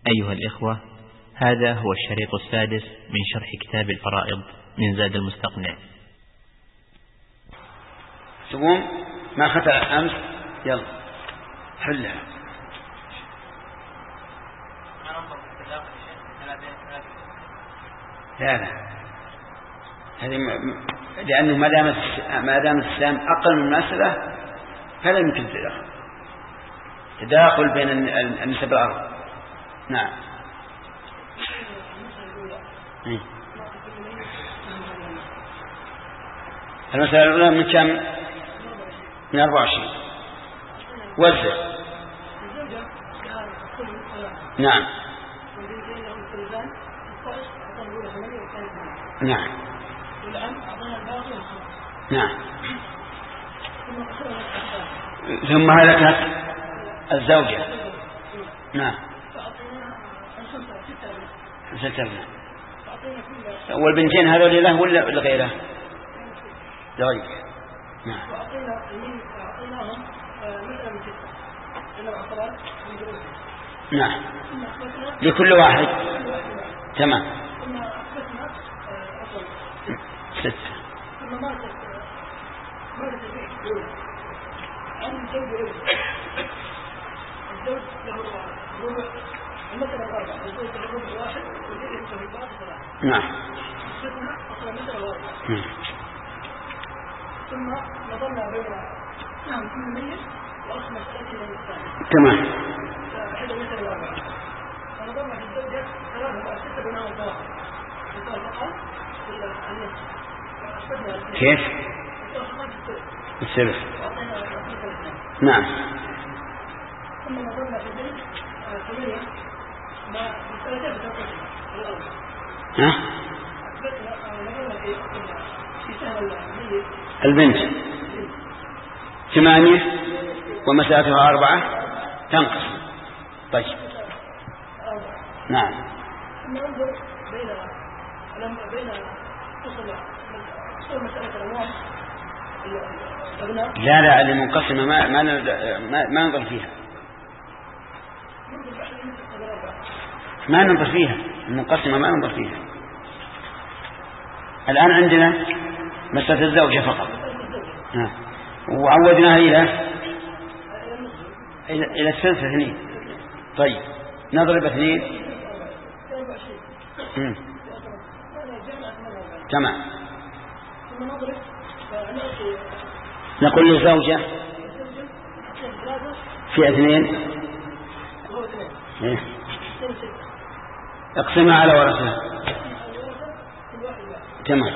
أيها الإخوة، هذا هو الشريط السادس من شرح كتاب الفرائض من زاد المستقنع. تقوم ما ختأ أمس، يلا حلها. لا هذه لأنه ما دام السام أقل من المسألة فلا يمكن تداخل بين النسب الأرض. نعم. المسألة الأولى من كم؟ من 24. وزع. نعم نعم نعم. ثم هلكت الزوجة. نعم. سترنا. والبنتين هذول له ولا لغيره؟ لغيره. نعم. نعم لكل واحد. تمام. 6. نعم. ثم نظرنا بين نعم كل ميت وأخ مسألة تمام. فنظرنا في الزوجة 3 أو 6 بناء الفواحد كيف؟ الثلث. نعم. ثم نظرنا في البيت 8 ما مسألة بتنقسم ها؟ البنت 8 ومسافها 4 تنقسم. طيب. نعم. ننظر بين لا المنقسمة ما ننظر فيها. ما ننظر فيها المنقسمة، ما ننظر فيها. الآن عندنا مسألة الزوجة فقط. وعودناها إلى الثلث 2. طيب نضرب 2. تمام. نقول للزوجة في 2 اقسمها على ورثها. تمام.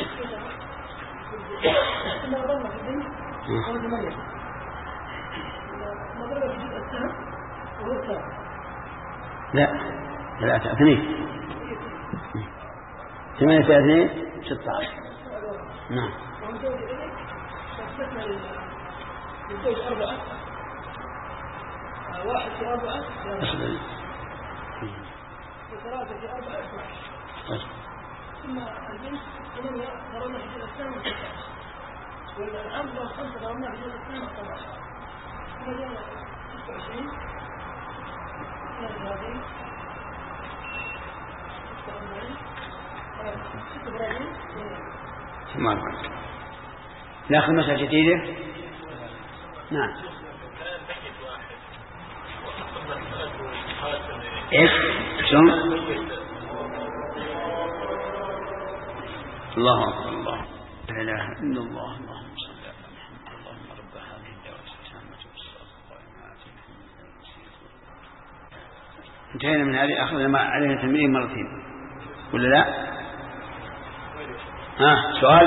لا 2. 8 في 2 16. نعم. الزوج 4 1 في 4 3 في 4 12. ثم البنت 8 ضربنا في الأسنان 16. والأب 5 ضربنا في الأسنان 14. ثم جاءنا 26 32 ثم 4. ناخذ مسألة جديدة. نعم. ايش شلون؟ الله اكبر. الله لا اله الا الله. اللهم صل على محمد. اللهم رب هذه الدعوة التامة والصلاة القائمة. انتهينا من هذه. اخذنا علينا تمرين 2 مرات ولا لا؟ سؤال.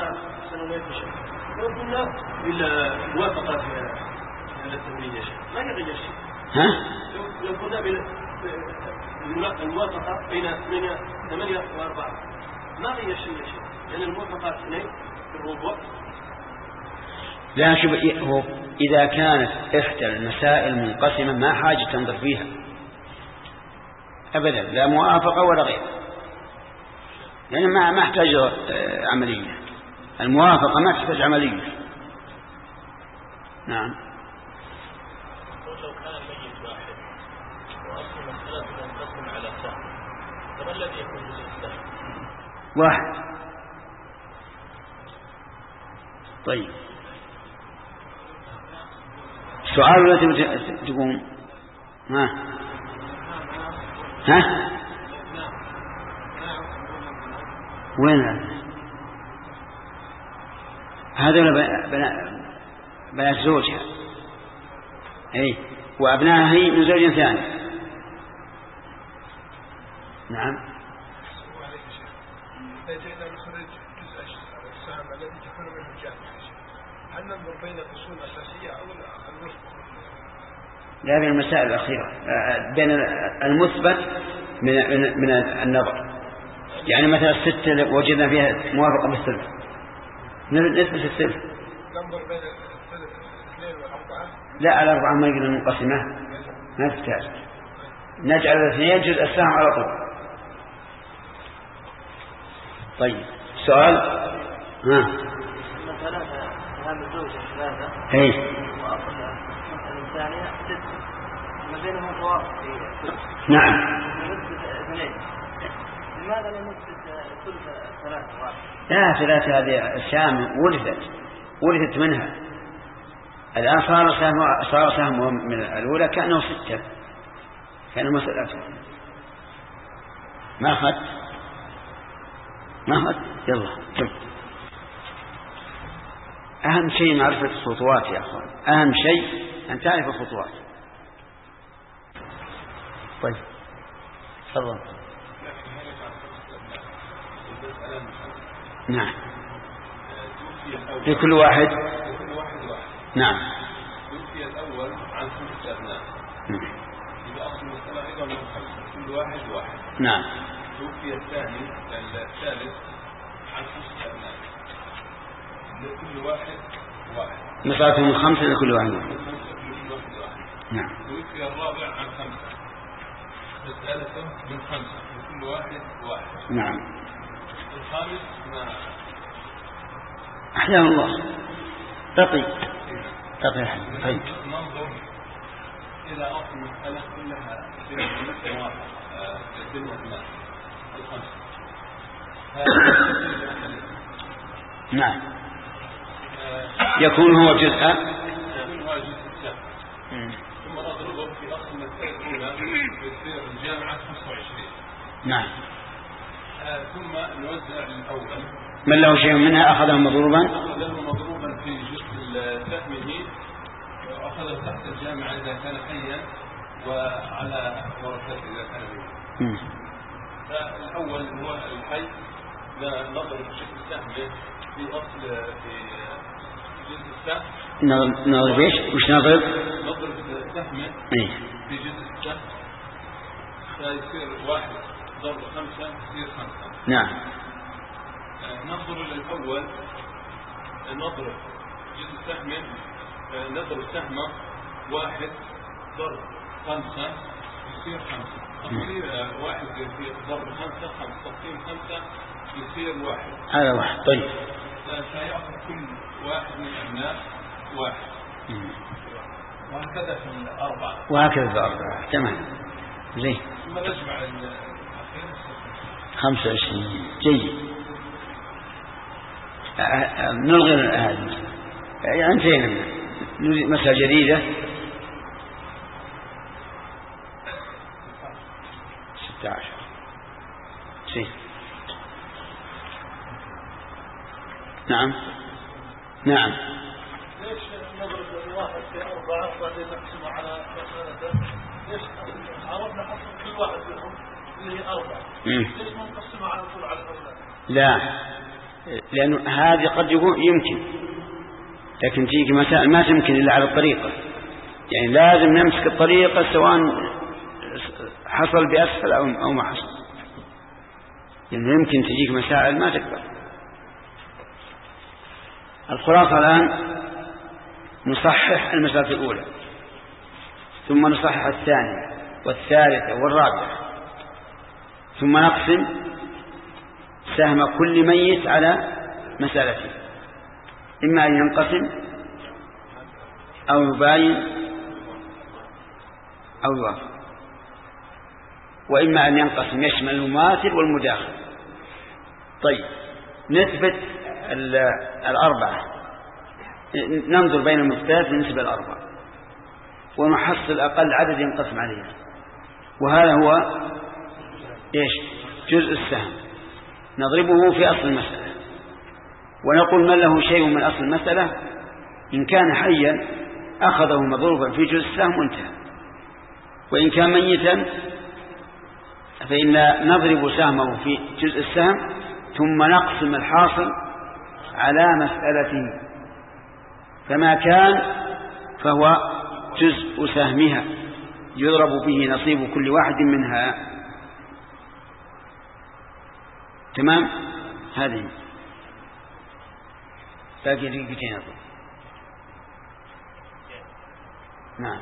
إلا موافقة في التمرين يا شيخ ما يغير شيء. لو كنا الموافقة بين 8 و4 ما غير شيء يا شيخ، لأن الموافقة 2 في الربع. لا شوف، هو إذا كانت إحدى المسائل منقسمة ما حاجة تنظر فيها أبدا، لا موافقة ولا غير، يعني ما احتاج عملية. الموافقة ما تحتاج عملية. نعم. لو كان ميت واحد وأصل مسألة واحد. طيب سؤال ولا تقوم؟ ها وين هذول بنات زوجها؟ اي وابنائها هي من زوج ثاني. نعم. إذا جئنا نخرج جزء السهم الذي تكون منه الجامعة، هل ننظر بين الأصول الأساسية أو الوفق؟ لا، بين المسائل الأخيرة، بين المثبت من النظر. يعني مثلا 6 وجدنا فيها موافقة بالثلث، نثبت الثلث. ننظر بين الثلث 2 و4. لا، على 4 ما يقدر نقسمه، ما تحتاج. نجعل 2 جزء السهم على طول. طيب سؤال. مثلا هذا الزوج 3 اي وأصل المسألة الثانية 6 ما بينهم توافق في. نعم. لماذا لا نثبت ثلث 3 واحد؟ لا، 3 هذه السهم ورثت منها. الآن صار سهم من الأولى كأنه 6، كأنه مسألة ما أخذ. يلا كم. أهم شيء معرفة الخطوات يا أخوان، أهم شيء أن تعرف الخطوات. طيب تفضل. نعم. في كل واحد. نعم. توفي الأول عن 5 أبناء. إذا أصل المسألة أيضا من 5، كل واحد. نعم. توفي الثالث عن 5 أبناء، لكل واحد. مسألة من 5 لكل واحد. نعم. توفي الرابع عن 5، الثالثة من 5 لكل واحد. نعم. الخامس أحيان الله تقي. طيب. ننظر إلى أصل المسألة كلها في الأبناء الخمسة. نعم. يكون هو جزء السهم، ثم نضربه في أصل المسألة الأولى يصير الجامعة 25. نعم. ثم نوزع الأول من له شيء منها أخذه مضروبا في جزء سهمه، وأخذه تحت الجامعة إذا كان حيا وعلى ورثته إذا كان ميتا. فالأول هو الحي، نضرب شكل سهمه في أصل في جزء السهم. نضرب ايش؟ وش نضرب؟ نضرب سهمه في جزء السهم فيصير 1 ضرب 5 يصير 5. نعم. ننظر للأول، نضرب جزء سهمه، نضرب سهمه 1 ضرب 5 يصير 5. تصير 1 ضرب 5 تقسيم 5 يصير 1. هذا 1. طيب. سيأخذ كل واحد من الأبناء 1. وهكذا في الأربعة. تمام. زين. ثم نجمع الأخير 25. جيد. نلغي هذه. انتهينا منها. نريد مسألة جديدة. 16. شيء. نعم. ليش نضرب الواحد في 4 بعدين نقسمه على مسألته؟ ليش عرفنا حصل كل واحد منهم اللي هي 4؟ ليش ما نقسمها على طول على الأولاد؟ لا، لأنه هذه قد يمكن، لكن تيجي مسائل ما تمكن إلا على الطريقة. يعني لازم نمسك الطريقة سواء حصل بأسفل أو ما حصل. يعني يمكن تجيك مسائل ما تقدر. الخلاصة الآن نصحح المسألة الأولى، ثم نصحح الثانية والثالثة والرابعة، ثم نقسم سهم كل ميت على مسألته، إما أن ينقسم أو يباين أو يوافق، وإما أن ينقسم يشمل المماثل والمداخل. طيب نسبة الأربعة، ننظر بين المفتات بالنسبة الأربعة ونحصل أقل عدد ينقسم عليها، وهذا هو إيش؟ جزء السهم، نضربه في أصل المسألة ونقول من له شيء من أصل المسألة إن كان حيا أخذه مضروبا في جزء السهم وانتهى، وإن كان ميتا فإن نضرب سهمه في جزء السهم ثم نقسم الحاصل على مسألته، فما كان فهو جزء سهمها يضرب به نصيب كل واحد منها. تمام؟ هذه باقي دقيقتين أظن. نعم.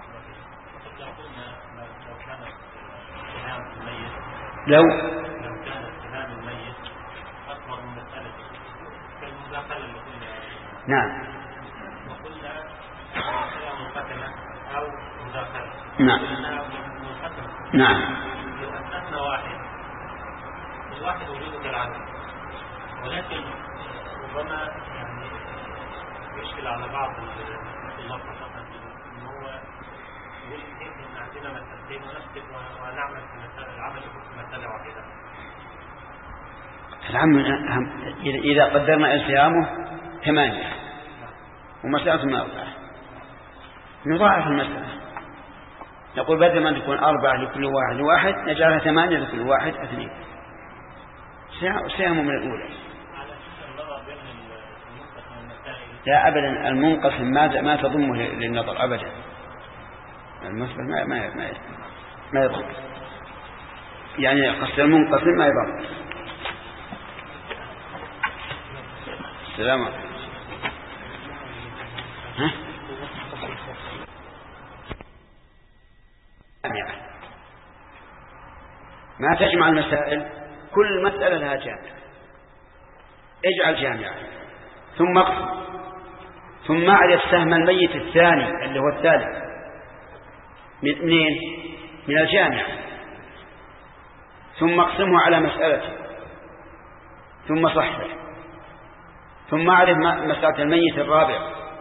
لو كان السهام الميت أكبر من مسألة كالمداخلة اللي قلنا. نعم. وقلنا منقسمة أو مداخلة. نعم. نعم. لو أسسنا واحد، الواحد وجوده كالعدد، ولكن ربما يعني يشكل على بعض الطلاب خاصة إن هو يقول إن عندنا مسألتين ونكتب ونعمل في مسألة العمل يكون في مسألة واحدة. العمل إذا قدرنا التزامه 8 ومسألة من 4 نضاعف المسألة، نقول بدل ما تكون 4 لكل واحد واحد نجعلها 8 لكل واحد 2، سهم من الأولى. لا أبدا، المنقسم ما تضمه للنظر أبدا، المثبت ما يضم، يعني قصد المنقسم ما يضم. السلام عليكم. ما تجمع المسائل، كل مسألة لها جامع، اجعل جامعة ثم اقسم، ثم اعرف سهم الميت الثاني اللي هو الثالث من الجامعة، ثم اقسمه على مسألته ثم صحح، ثم اعرف مسألة الميت الرابع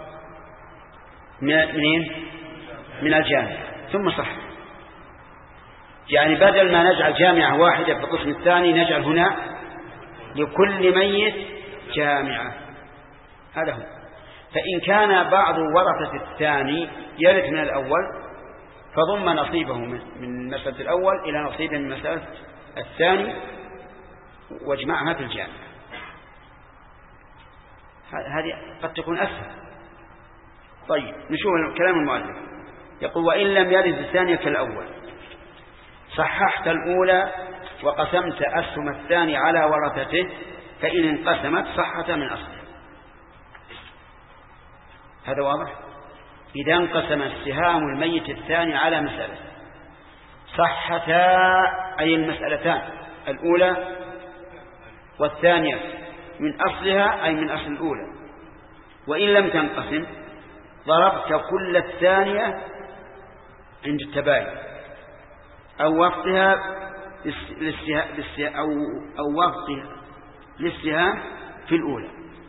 من الجامعة ثم صحح. يعني بدل ما نجعل جامعة واحدة في القسم الثاني نجعل هنا لكل ميت جامعة، هذا هو. فإن كان بعض ورثة الثاني يرث من الأول فضم نصيبه من مسألة الأول إلى نصيبه من مسألة الثاني واجمعها في الجامعة، هذه قد تكون أسهل. طيب نشوف كلام المؤلف، يقول وإن لم يرث الثاني كالأول صححت الأولى وقسمت أسهم الثاني على ورثته، فإن انقسمت صحت من أصله. هذا واضح؟ إذا انقسم السهام الميت الثاني على مسألة صحتا، أي المسألتان الأولى والثانية من أصلها أي من أصل الأولى. وإن لم تنقسم ضربت كل الثانية عند التباين أو وقتها أو وقتها للسهام في الأولى،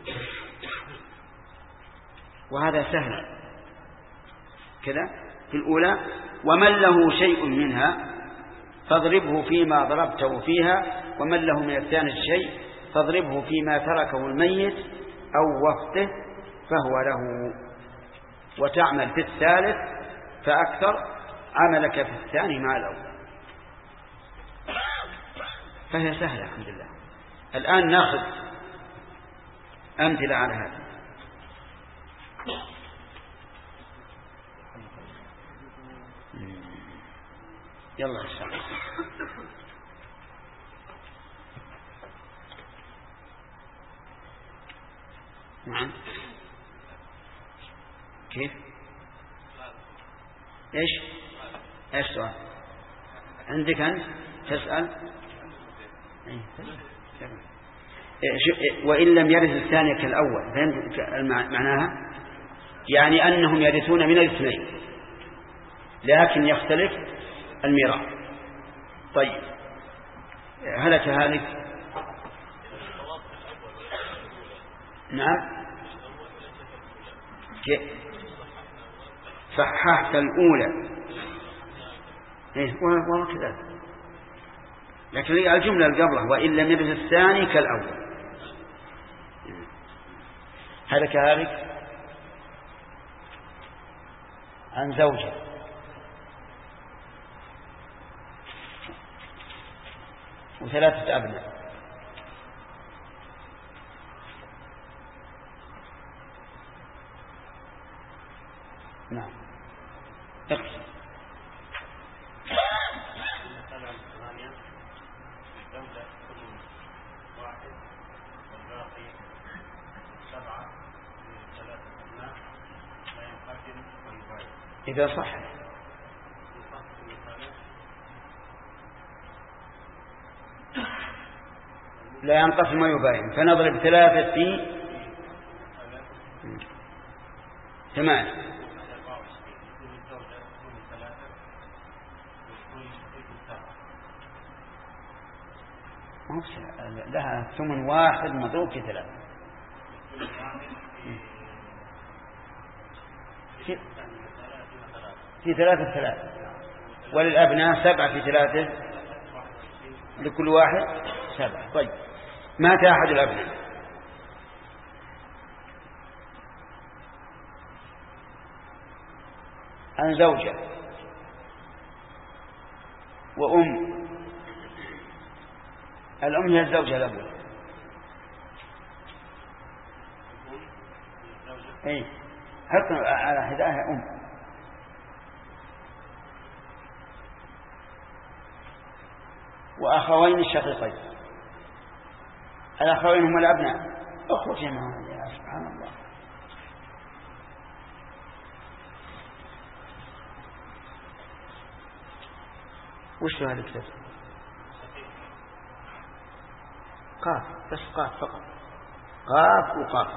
وهذا سهل كذا في الأولى. ومن له شيء منها فاضربه فيما ضربته فيها، ومن له من الثاني شيء فاضربه فيما تركه الميت أو وقته فهو له، وتعمل في الثالث فأكثر عملك في الثاني مع الأول. فهي سهلة الحمد لله. الآن نأخذ أمثلة على هذا. يلا السلام. نعم كيف؟ ايش سؤال عندك أنت تسأل؟ وإن لم يرث الثاني كالأول، فهمت معناها؟ يعني أنهم يرثون من الاثنين لكن يختلف الميراث. طيب هلك هالك نعم صححت الأولى إيه والله كذا، لكن الجملة القبلة وإن لم يرث الثاني كالأول. هذا كذلك عن زوجة وثلاثة أبناء. نعم اقسم. إذا صح لا ينقسم ويباين، فنضرب 3 في 8. لها 8 واحد مضروب في 3 في 3 وللأبناء 7 في 3 لكل واحد 7. طيب مات أحد الأبناء عن زوجة وأم. الأم هي الزوجة الأولى. أي حط على حداها أم. وأخوين الشقيقين. الأخوين هم الأبناء أخوة جماعة. يا سبحان الله. وش هذا الكتاب؟ قاف بس قاف فقط، قاف وقاف.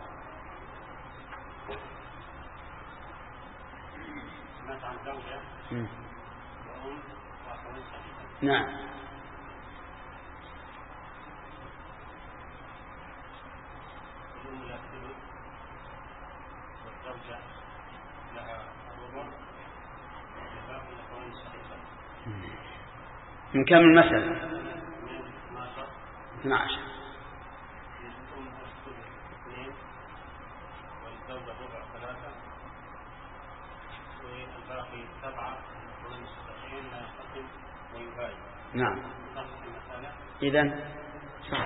نعم من كم المسألة؟ 12. نعم إذن صح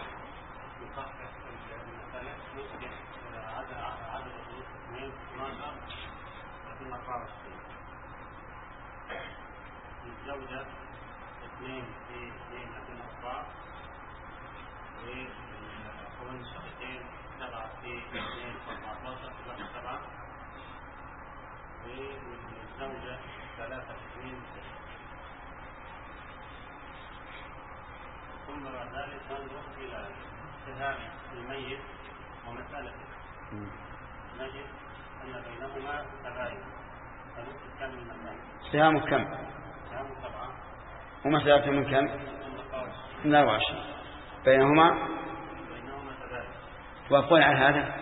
الزوجة 2 في 2 لكن 4 والأخوين الشقيقين 7 في 2 14 تبقى 7 والزوجة 3 في 2 ثم بعد ذلك ننظر إلى سهام الميت ومسألته نجد أن بينهما تباين. فنكتب كم المسألة؟ سهام كم؟ سهام 7 ومسألته من كم؟ من 24. بينهما تباين. وأقول على هذا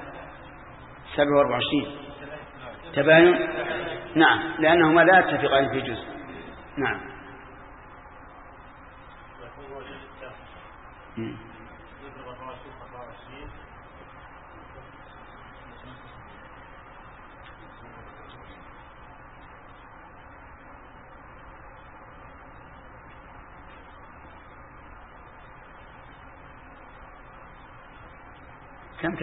27 تباين. نعم لأنهما لا يتفقان في جزء. نعم كم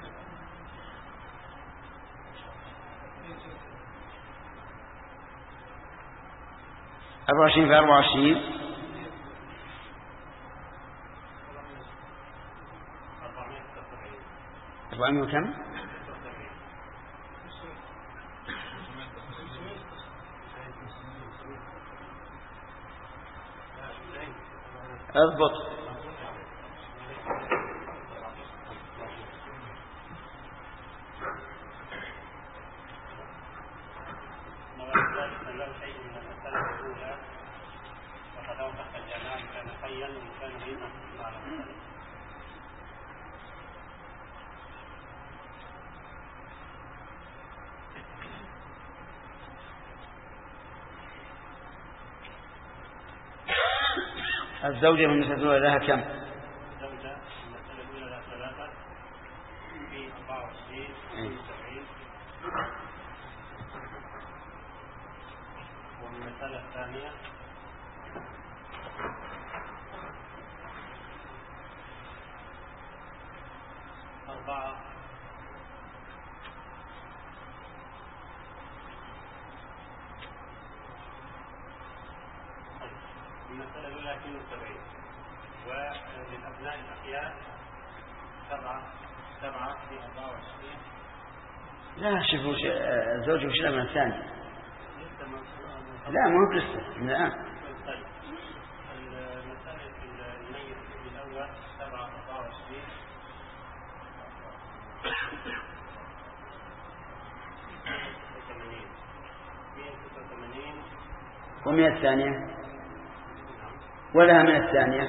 24 في 24 400 وكم؟ اضبط. الزوجة من المسألة الأولى لها كم؟ الزوجة المسألة الأولى لها 3 في 24 في 70. والمسألة الثانية 4. المسألة الأولى 72. وللأبناء الأحياء 7 في 24. لا شوفوا الزوج وش من الثاني. لسه لا مو لسه من الآن. طيب المسألة الميت الأول 7 في 24. ومن الثانية ولها من الثانية.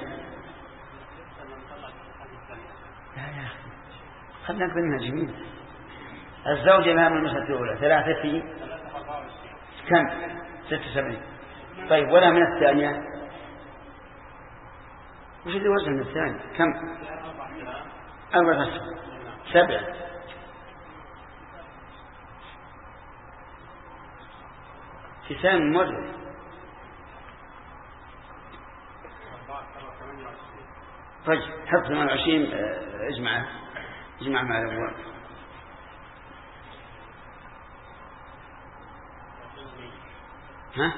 لا يا أخي خلنا نقول منها جميل. الزوجة لها من المسألة الأولى 3 في كم؟ 76. طيب ولا من الثانية؟ وش اللي وزن من الثانية؟ كم؟ 4 7. كتاب مورد. طيب حط 28. اجمع مع الأول. ها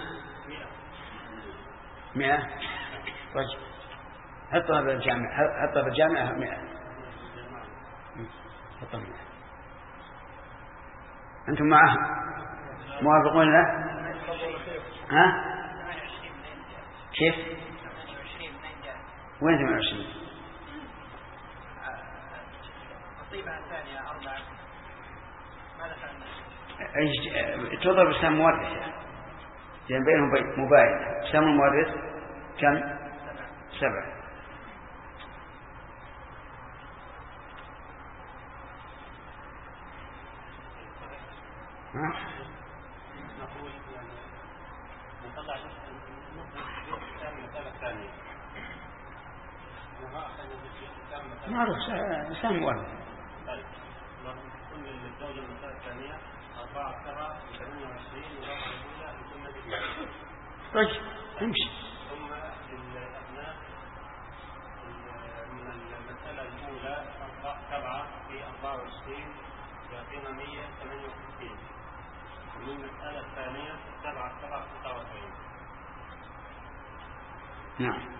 100. طيب حطها بالجامعة 100. حطها 100. أنتم معه موافقون له؟ ها كيف؟ وين 28؟ الطيبة الثانية 4. ماذا فعلنا؟ تضرب سهم مورث لأن بينهم مباين. سهم المورث كم؟ 7. نقول يعني نطلع المسألة الثانية. معروف سهم مورث. طيب كل الزوجة المسألة الثانية 4 7 28 والرابعة الأولى ثم طيب امشي. ثم للأبناء من المسألة الأولى 7 في 24 يعطينا 168. ومن المسألة الثانية 7 49. نعم.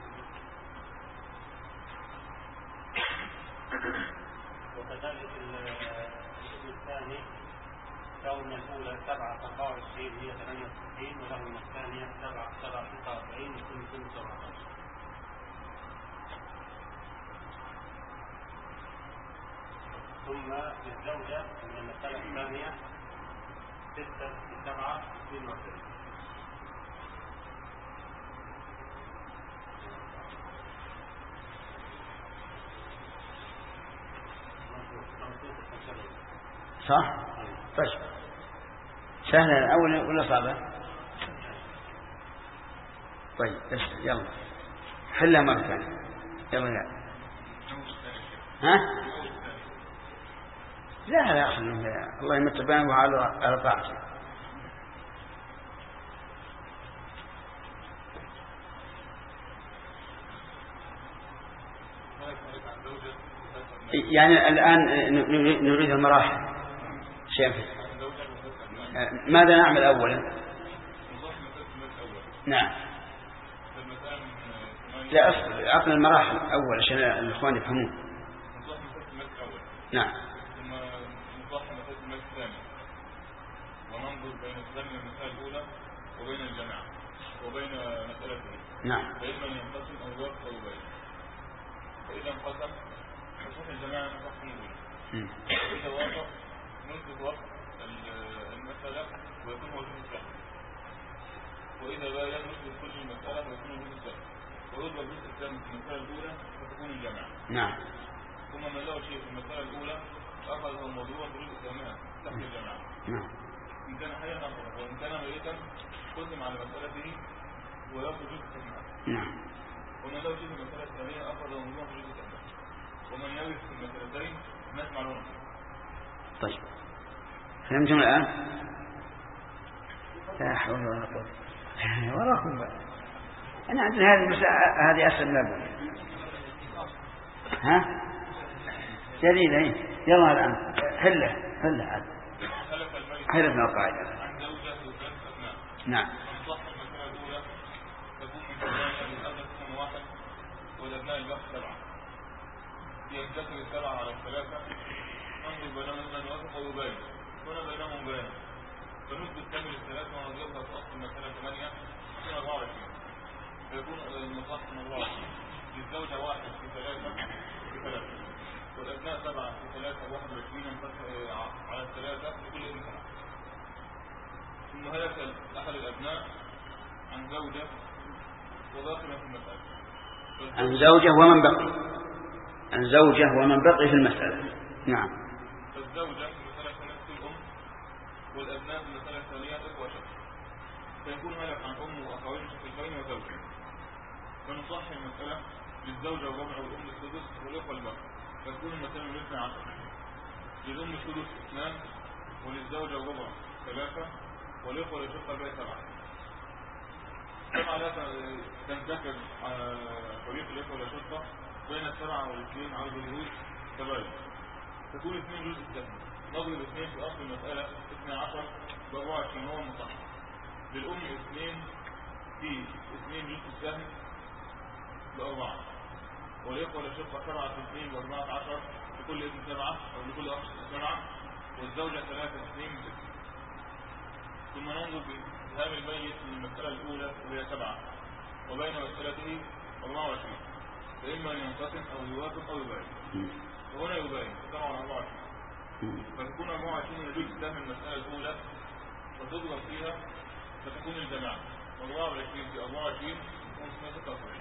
وكذلك الاسم الثاني كون الأولى 7 24 هي 68 وله الثانية 7 49 يكون 17. ثم للزوجة من المسألة الثانية 6 في 7 يكون 20. صح؟ طيب سهلة أولا ولا صعبة؟ طيب بس يلا حلها مرة ثانية. يلا يا ها؟ لا خلنا الله يمت بينه على طاعته. يعني الآن نريد المراحل. شايف ماذا نعمل أولا؟ نعم لا أصل عقل المراحل أول عشان الإخوان يفهمون. نعم ثم نضاف مسألة المال الثاني وننظر بين الثانية المسألة الأولى وبين الجماعة وبين مسألته. نعم فإما أن ينقسم أو يوافق أو يبين. فإذا انقسم نصح الجماعة نصح الأولى. وإذا وافق نثبت وقت المسألة ويكون وجود السهل. وإذا باين نثبت كل المسألة ويكون وجود السهل. ويضرب الجزء الثاني في المسألة الأولى فتكون الجماعة. نعم ثم من له شيء في المسألة الأولى أخذ الموضوع برجل إسلامها تحت الجماعة. نعم إن كان حيا أخذ وإن كان ميتا قسم على مسألته ويأخذ جزء الجماعة. نعم ومن لو شيء في المسألة الثانية أخذ ومضوع في الجزء الثاني، ومن يرث في المسألتين الناس معلومة. طيب فهمتم الآن؟ لا حول ولا قوة وراكم بقى. أنا عندنا هذه المسألة هذه أسهل من الأول. ها جديدة يلا الآن حله حل ابن القاعدة. نعم. والأبناء البحث 7 ينتقل 7 على 3 انظر بينهم من يوافق ويبين هنا بينهم بيان فنثبت كامل 3 ونضربها في أصل المسألة 8 يكون 24 فيكون المصح من 24 للزوجة 1 في 3 والأبناء 7 في 3 21 على 3 لكل ابن 7. ثم هلك أحد الأبناء عن زوجة وباقي في المسألة عن زوجة ومن بقي في المسألة. نعم. فالزوجة في المسألة نفس الأم والأبناء في المسألة الثانية إخوة شخص فيكون هلك عن أم وأخوين شقيقين وزوجة فنصح المسألة للزوجة والربع والأم السدس والإخوة الباقي فيكون المسألة من 12 للأم السدس 2 وللزوجة والربع 3 والإخوة لشقة الباقي 7. طبعا لا تنتكب طريق الإخوة لشقة بين 7 و2 على الجهود تباين تكون 2 جزء الثاني نضرب 2 في أصل المسألة 12 ب24 هو المصح للأم 2 في 2 جزء الثاني ب4 والإخوة لشقة 7 في 2 ب14 لكل ابن 7 أو لكل أخ 7 والزوجة 3 في 2 ب6. ثم ننظر بإسهام الميت من المسألة الأولى وهي 7 وبين مسألته 24 فإما أن ينقسم أو يوافق أو يباين وهنا يباين فطبعا 24 فتكون 24 يجوز سهم المسألة الأولى فتضرب فيها فتكون الجماعة 24 في 24 تكون 76.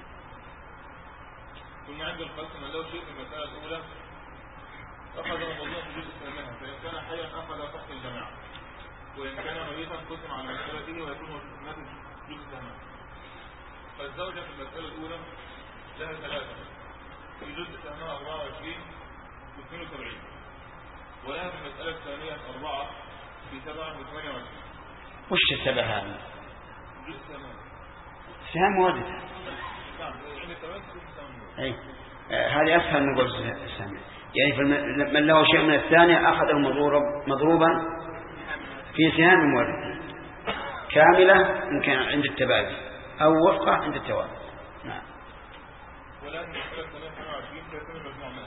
ثم عند القسم لو شيء في المسألة الأولى أخذ الموضوع في جزء ثامنها فإن كان حيا أخذ فقط الجماعة وإن كان ميتا قسم على مسألته ويكون ناتج جزء ثامنها. فالزوجة في المسألة الأولى لها 3 في جزء ثامنها 24 و 72 ولها في المسألة الثانية 4 في 7 و 28. وش السبب هذا؟ جزء ثامنها سهم واجد. نعم يعني 8 سهم. أي هذه أسهل من قول السهم يعني من له شيء من الثانية أخذه مضروبا في سهام مورد كاملة إن كان عند التبادل أو وفقة عند التوازن. نعم. ولكن المسألة 28 فيكون المجموع منها.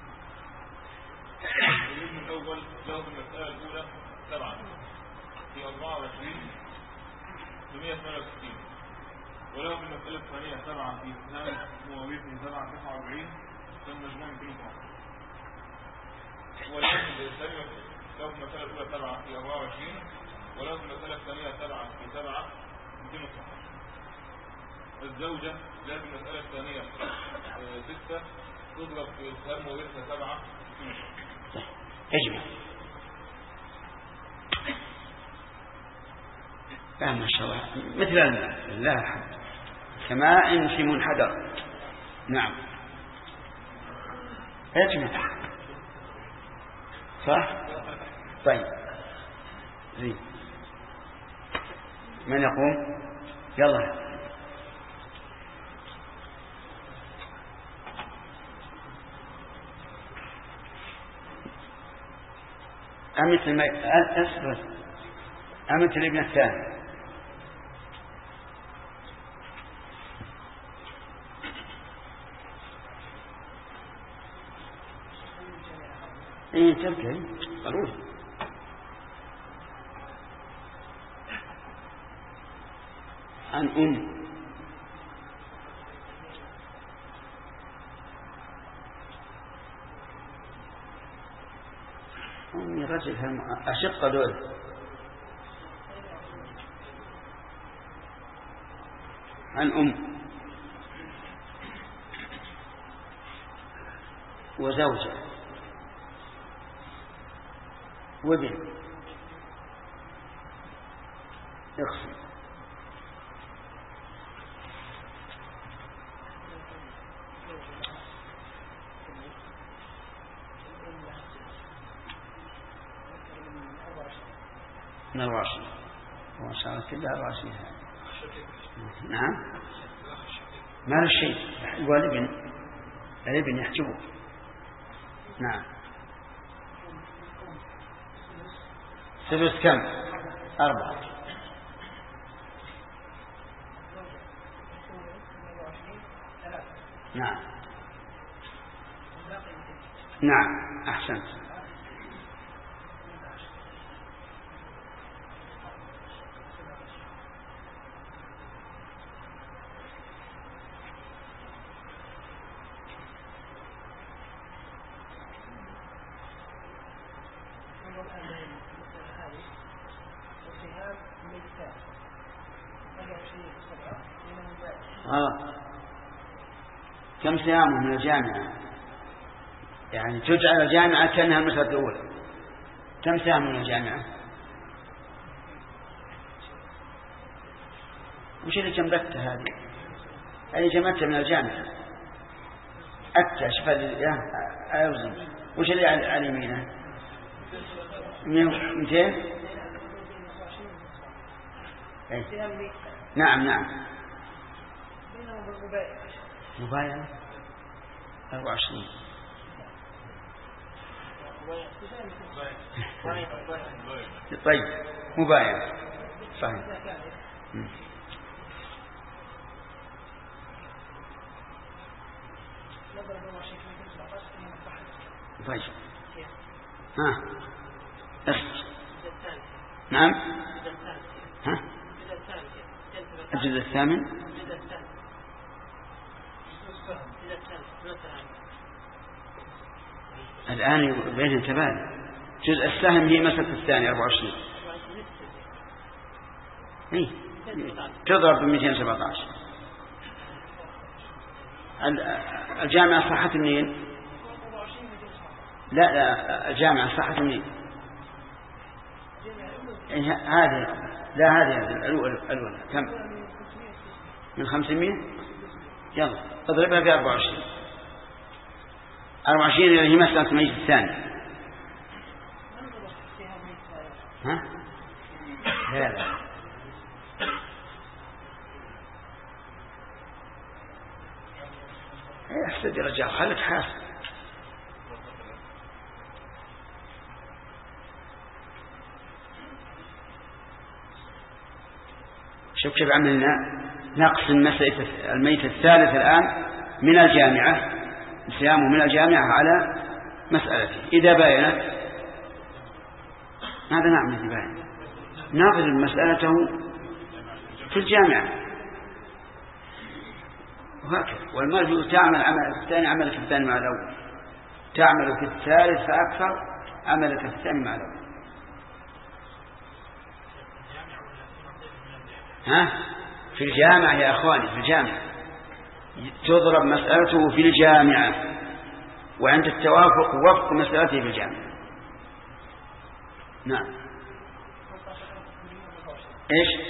الابن الأول له في المسألة الأولى 7 في 24 في 168 وله في المسألة الثانية 7 في سهام مواريثه 7 في 49 فالمجموع 212. ولكن الثانية له في المسألة الأولى 7 في 24 ولو في المسألة الثانية 7 في 7 219. الزوجة لا في المسألة الثانية 6 تضرب في السهم وورثها 7 اجمع. ما شاء الله مثل الماء لا الحمد كماء في منحدر. نعم اجمع صح. طيب زين من يقوم؟ يلا أمثل الابن الثاني. ايه تبقى ضروري. عن أمي رجل أشق دول عن وزوجة وابن اقسم من 24 وإن شاء الله كلها 24. نعم ما له شيء يقول الابن يحجبه. نعم سدس كم 4. نعم نعم أحسنت. كم سهامه من الجامعة؟ يعني تجعل الجامعة كأنها المسألة الأولى. كم سهم من الجامعة؟ وش اللي جنبتها هذه؟ أي جمعتها من الجامعة أكتشف أوزن. وش اللي على يمينه؟ 200. نعم نعم مبايع 24. طيب مبايع صحيح. طيب ها نعم ها الجزء الثامن الآن بين تبادل. جزء السهم هي مسألة الثانية 24 تضرب ب 217. الجامعة صحت منين؟ لا الجامعة صحت منين؟ هذه لا هذه الأولى كم؟ من 500. يلا اضربها ب 24. 24 اللي هي مسألة الميت الثاني. ها؟ لا احسد يا رجال خلك حاسب. شوف كيف عملنا نقسم مسألة الميت الثالث الآن من الجامعة صيامه من الجامعة على مسألته. إذا باينت ماذا نعمل؟ إذا باينت ناخذ مسألته في الجامعة وهكذا. والمرجو تعمل عملك الثاني عملك الثاني مع الأول، تعمل في الثالث فأكثر عملك الثاني مع الأول. ها؟ في الجامعة يا أخواني في الجامعة تضرب مسألته في الجامعة وعند التوافق وفق مسألته في الجامعة. نعم إيش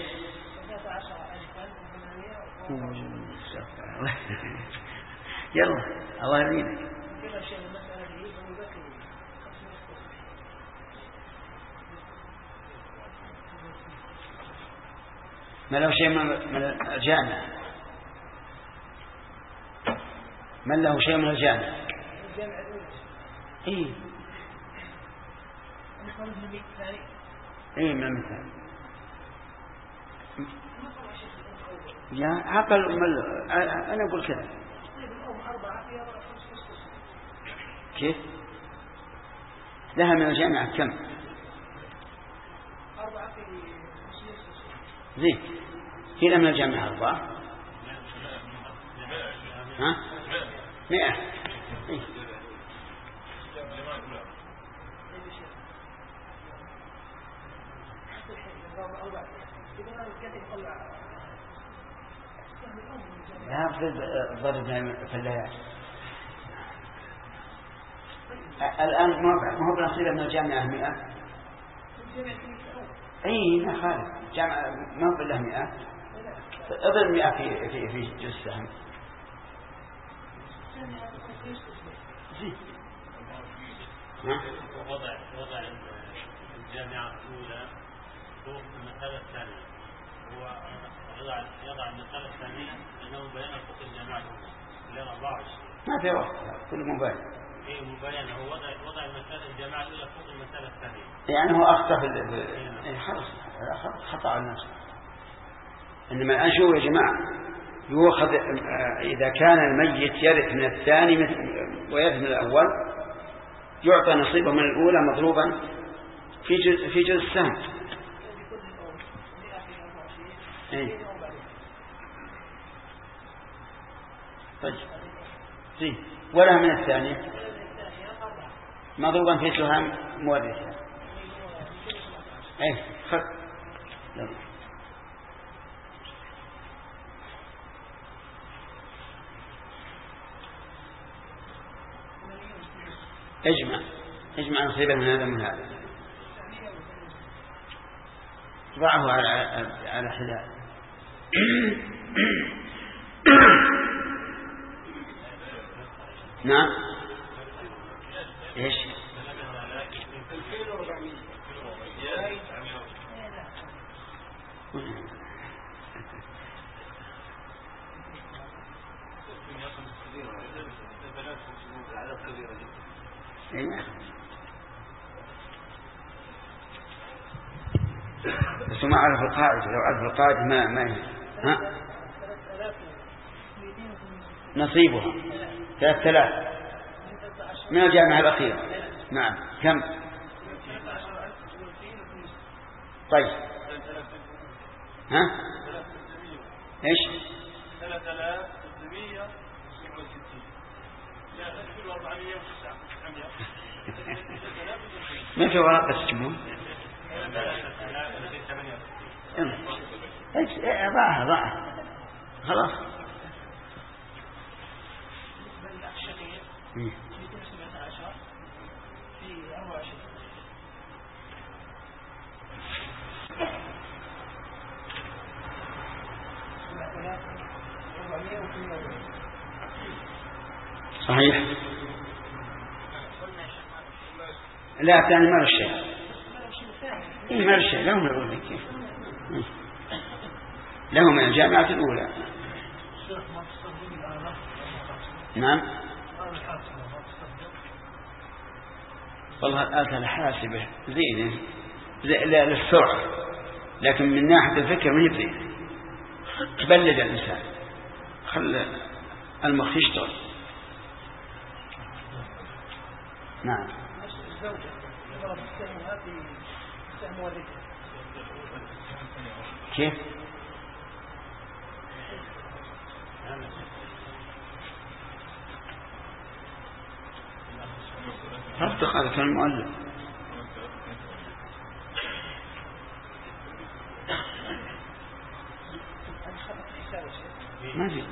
يلا الله يرينك. ما له شيء من الجامعة؟ من له شيء من الجامعة؟ إيه إيه من المثال يا عقل أنا أقول كذا. كيف لها من الجامعة كم؟ 4 زين هي لها من الجامعة 4. ها 100. إيه؟ لا ضرب في الليالي الآن ما هو بنصير من الجامعة 100. أي ما خالف جامعة ما هو بالله 100. اضرب 100 في جزء السهم. وضع الجامعة الأولى فوق المسألة الثانية، هو يضع المسألة الثانية لأنه مبين فوق الجماعة الأولى اللي 24. ما في وقت كل مبين. إيه مبين، هو وضع المسألة الجماعة الأولى فوق المسألة الثانية. يعني هو أخطأ خطأ على نفسه. إنما الآن شوفوا يا جماعة، يؤخذ إذا كان الميت يرث من الثاني ويرث من الأول يعطى نصيبه من الأولى مضروبا في جزء السهم. طيب ولا من الثاني مضروبا في سهم مورثها. خذ اجمع نصيبه من هذا من هذا، ضعه على حذاء. نعم ايش بس ما عرف القاعدة، لو عرف القاعدة ما نصيبها 3000 من الجامعة الأخيرة. نعم كم؟ طيب ايش 3667 ما في ورقة تجمعون؟ ضعها خلاص. صحيح. لا ثاني ما الشيء ما الشيء لهم الأولى كيف لهم الجامعة الأولى. نعم والله الآلة الحاسبة زين للسرعة، لكن من ناحية الفكر ما هي زين، تبلد الإنسان، خل المخ يشتغل. نعم كيف رفض هذا كان المؤلف ما في.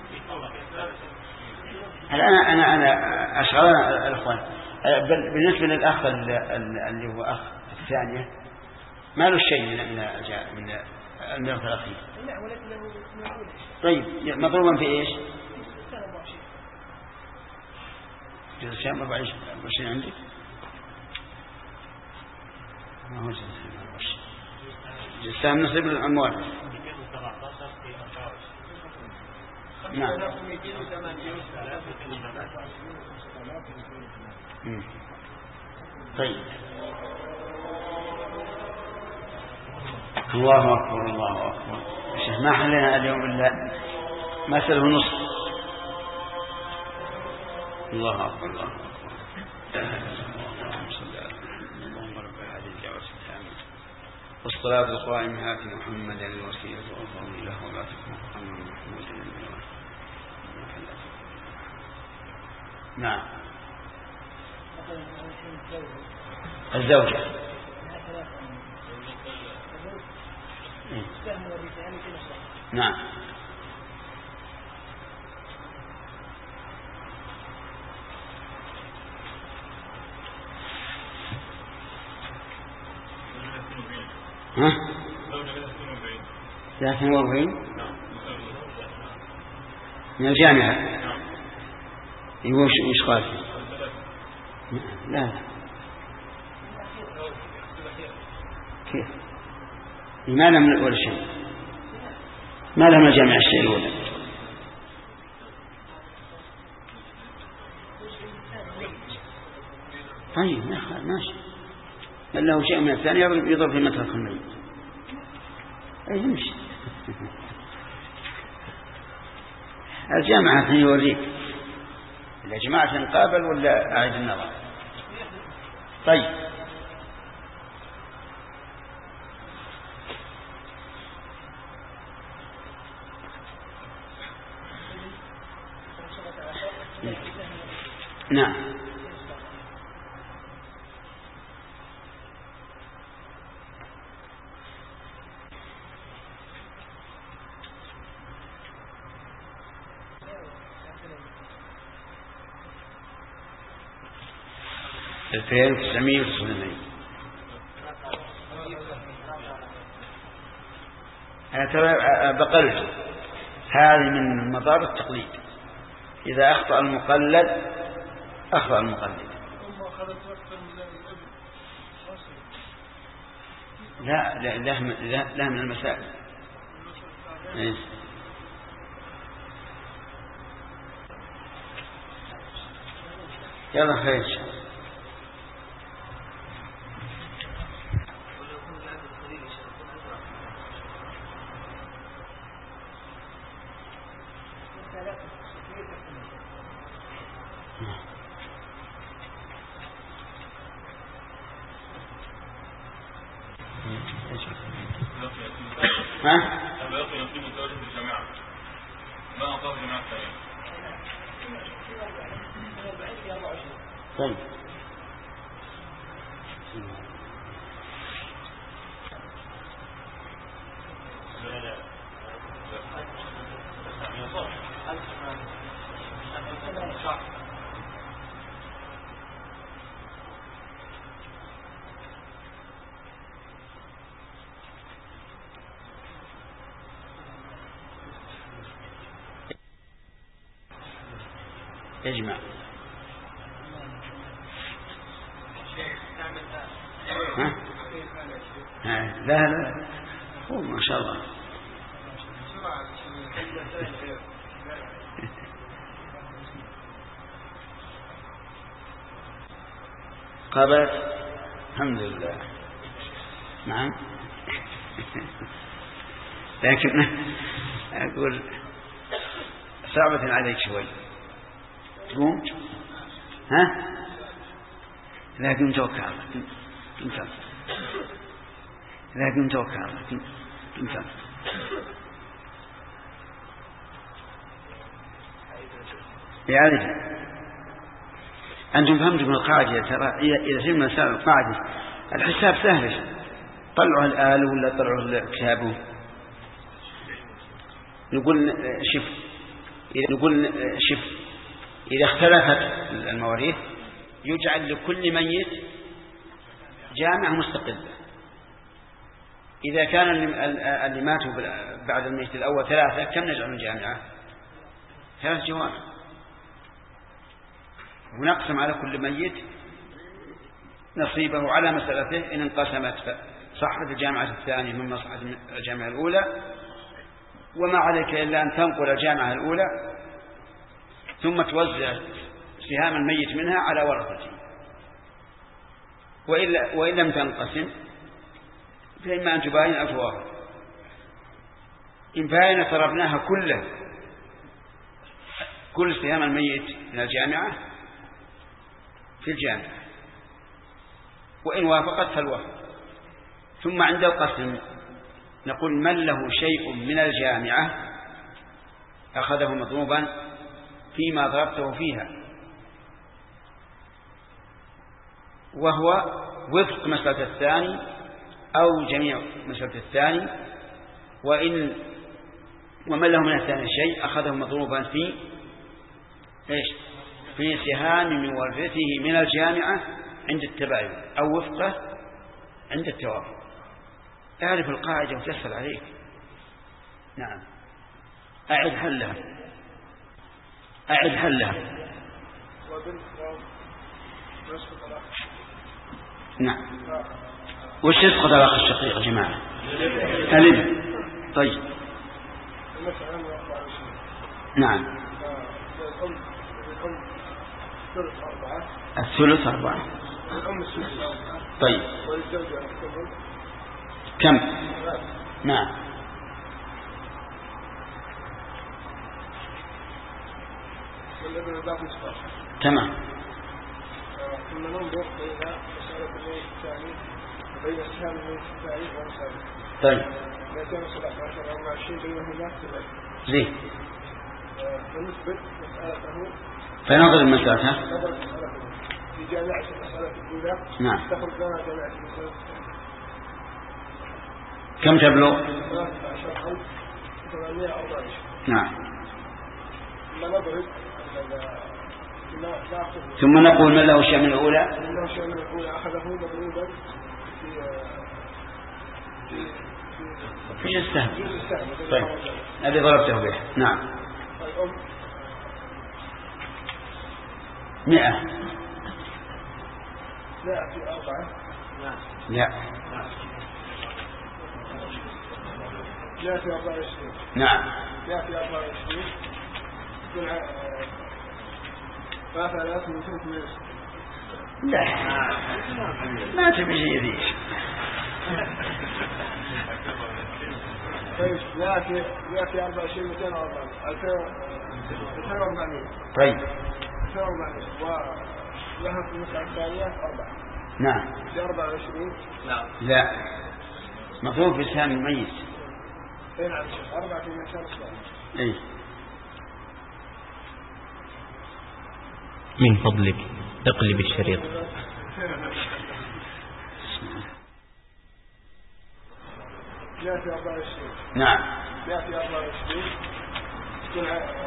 الآن أنا أشغلنا الأخوان. بالنسبة للأخ اللي هو أخ الثانية ما له شيء من المرض الأخير. طيب مضروبا في إيش؟ جزء الشام 24 عندك؟ ما هو جزء الشام 24. جزء الشام نصيب الأموال. نعم. طيب الله أكبر الله أكبر. الشيخ ما حلنا اليوم إلا مسألة ونصف. الله أكبر الله أكبر. اللهم رب هذه الدعوة التامة والصلاة القائمة آت محمدا الوسيلة والفضيلة ولا تكن محمدا. نعم الزوجة نعم ها 43 من الجامعة. يقول وش قال؟ لا كيف ما لهم ولا شيء، ما لهم الجامعة الشيء الأولى. طيب ماشي، بل له شيء من الثاني يضرب في مترك الميت، أي يمشي. الجامعة يوريك إذا جماعة قابل ولا أعيد النظر. طيب نعم. الفين 990 ترى بقلت هذه من مضار التقليد. إذا أخطأ المقلد أخطأ المقلد. لا من المسائل. يلا خير. طيب يجمع. لا هو ما شاء الله. قبلت الحمد لله. نعم لكن أقول صعبة عليك شوي تقوم لكن توكل لكن توكل انت يعرف. أنتم فهمتم القاعدة. ترى إذا سمنا مسائل القاعدة الحساب سهل، طلعوا الآل ولا طلعوا الكتاب. نقول شف إذا اختلفت المواريث يجعل لكل ميت جامعة مستقلة. إذا كان اللي ماتوا بعد الميت الأول 3 كم نجعل جامعة؟ 3 جوامع، ونقسم على كل ميت نصيبه على مسألته. إن انقسمت صحت الجامعة الثانية مما صحت الجامعة الأولى، وما عليك إلا أن تنقل الجامعة الأولى ثم توزع سهام الميت منها على ورثته. وإن لم تنقسم فإما أن تباين أو توافق. إن باين طلبناها كلها، كل سهام الميت من الجامعة في الجامعة، وإن وافقت فالوافق. ثم عند القسم نقول من له شيء من الجامعة أخذه مضروبا فيما ضربته فيها، وهو وفق مسألة الثاني أو جميع مسألة الثاني. ومن له من الثاني شيء أخذه مضروبا في سهام من ورثته من الجامعة عند التباين أو وفقه عند التوافق. اعرف القاعدة وتسهل عليك. نعم أعد حلها. نعم وش يسقط على الأخ الشقيق يا جماعة؟ الابن. طيب نعم. الثلث 4. طيب كم؟ نعم. تمام. ثم ننظر إلى مسألة الميت الثاني بين السهم الميت الثاني والسهم. طيب. 217 24 بينهما سبب. زين. فنثبت مسألته. فننظر المسألة. في جامعة المسألة الأولى. نعم. تخرج لنا جامعة المسألة الثانية. كم تبلغ؟ 13,824. نعم. ثم نضرب ثم نقول من له شيء من الأولى. من له شيء من الأولى أخذه مضروبا في السهم. طيب الذي ضربته به. نعم. 100. 100 في 4. لا. 100 في 24. نعم. 100 في 24 يكون 3,300. لا ما تبي شيء ذي. طيب 100 في 24 240 2400. طيب 2400 ولها في المسألة الثانية 4. نعم. في 24. لا مضروب بسهم الميت. نعم 4 في 240. اي. من فضلك اقلب الشريط. جاء في 24. نعم. جاء في 24 تكون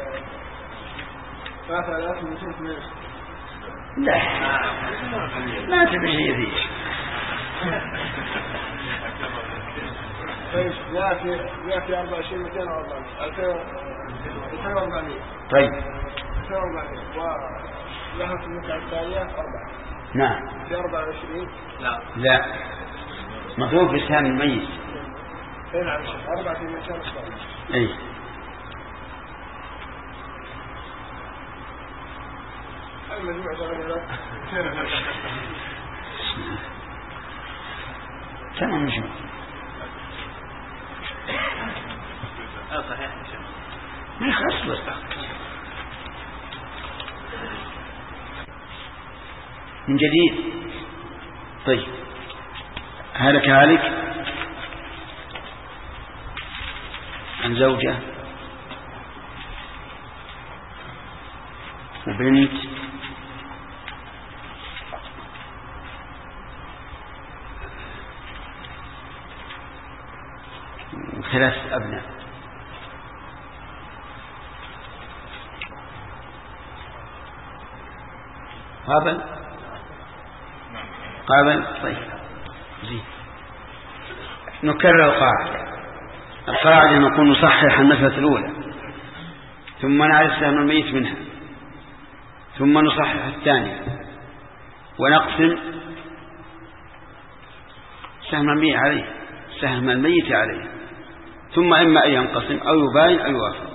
3,200. لا ما تبي شيء ذي. طيب جاء في 24 240 2400. طيب 2400 ولها في المسألة الثانية 4. نعم. في 24. لا مضروب بسهم الميت. نعم 4 في 240. اي. المجموع درجة. تمام مجموع. صحيح ما يخص. من جديد. طيب هلك هالك عن زوجة وبنت وثلاث أبناء. قابل. طيب زين. نكرر القاعدة نكون نصحح المسألة الأولى ثم نعرف سهم الميت منها ثم نصحح الثانية ونقسم سهم الميت عليه ثم إما أن ينقسم أو يباين أو يوافق.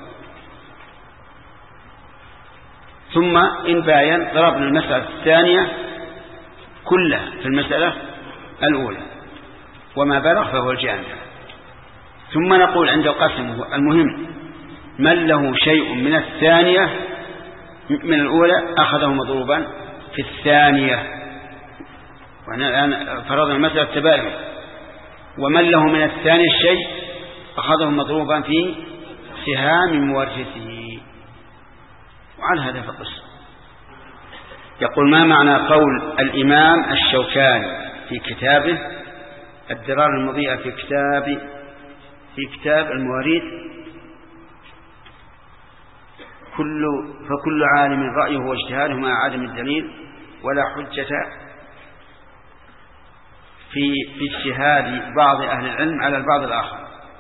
ثم إن باين ضربنا المسألة الثانية كلها في المسألة الأولى وما بلغ فهو الجامع. ثم نقول عند القسم المهم من له شيء من الثانية من الأولى أخذه مضروبا في الثانية. وأنا الآن فرضنا المسألة التباين. ومن له من الثانية الشيء أخذه مضروبا في سهام مورثه. وعلى هذا فقس. يقول ما معنى قول الإمام الشوكاني في كتابه الدرار المضيئة في كتاب المواريث فكل عالم رأيه واجتهاده مع عدم الدليل ولا حجة في اجتهاد بعض أهل العلم على البعض الآخر.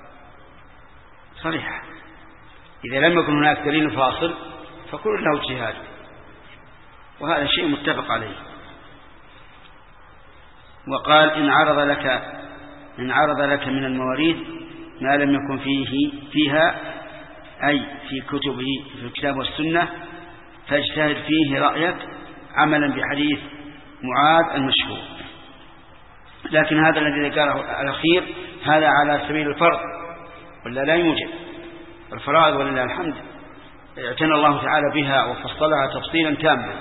صريح. إذا لم يكن هناك دليل فاصل فكل له اجتهاد وهذا شيء متفق عليه. وقال إن عرض لك إن عرض لك من المواريث ما لم يكن فيها أي في كتبه في الكتاب والسنة فاجتهد فيه رأيك عملا بحديث معاذ المشهور. لكن هذا الذي ذكره الأخير هذا على سبيل الفرض ولا لا يوجد. الفرائض ولله الحمد اعتنى الله تعالى بها وفصلها تفصيلا تاما.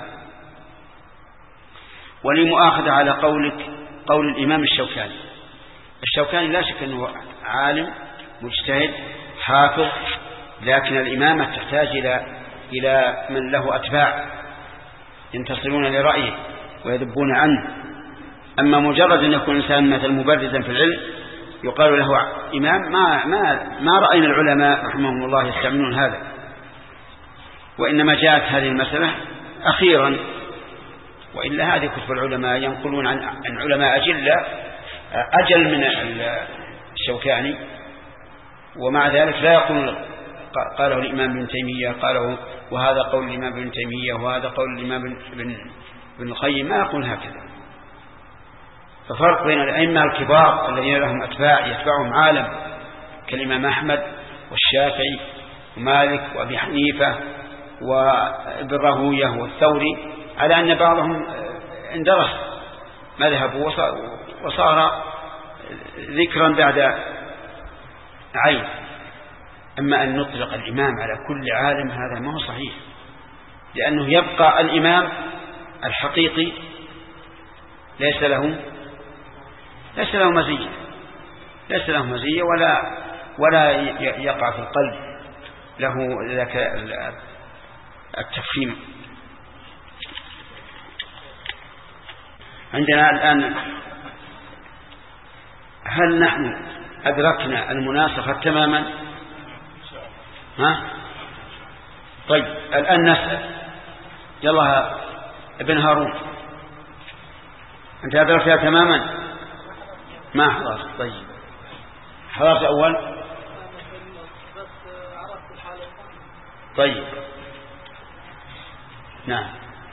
ولمؤاخذة على قول الإمام الشوكاني لا شك أنه عالم مجتهد حافظ، لكن الإمامة تحتاج إلى من له أتباع ينتصرون لرأيه ويذبون عنه. أما مجرد أن يكون إنسان مثل مبرزا في العلم يقال له إمام، ما رأينا العلماء رحمهم الله يستعملون هذا. وإنما جاءت هذه المسألة أخيرا، وإلا هذه كتب العلماء ينقلون عن علماء أجل من الشوكاني، ومع ذلك لا يقول قاله الإمام ابن تيمية قاله وهذا قول الإمام ابن تيمية وهذا قول الإمام ابن القيم، ما يقول هكذا. ففرق بين الأئمة الكبار الذين لهم أتباع يتبعهم عالم كالإمام أحمد والشافعي ومالك وأبي حنيفة وابن راهويه والثوري، على أن بعضهم اندرس مذهبه وصار ذكرا بعد عين. أما أن نطلق الإمام على كل عالم هذا ما هو صحيح، لأنه يبقى الإمام الحقيقي ليس له مزية ولا يقع في القلب له ذاك التفهيم. عندنا الآن هل نحن أدركنا المناسخة تماما؟ طيب الآن نسأل، يلا ابن هارون، أنت أدركتها تماما؟ ما حضرت؟ طيب حضرت أول؟ طيب نعم،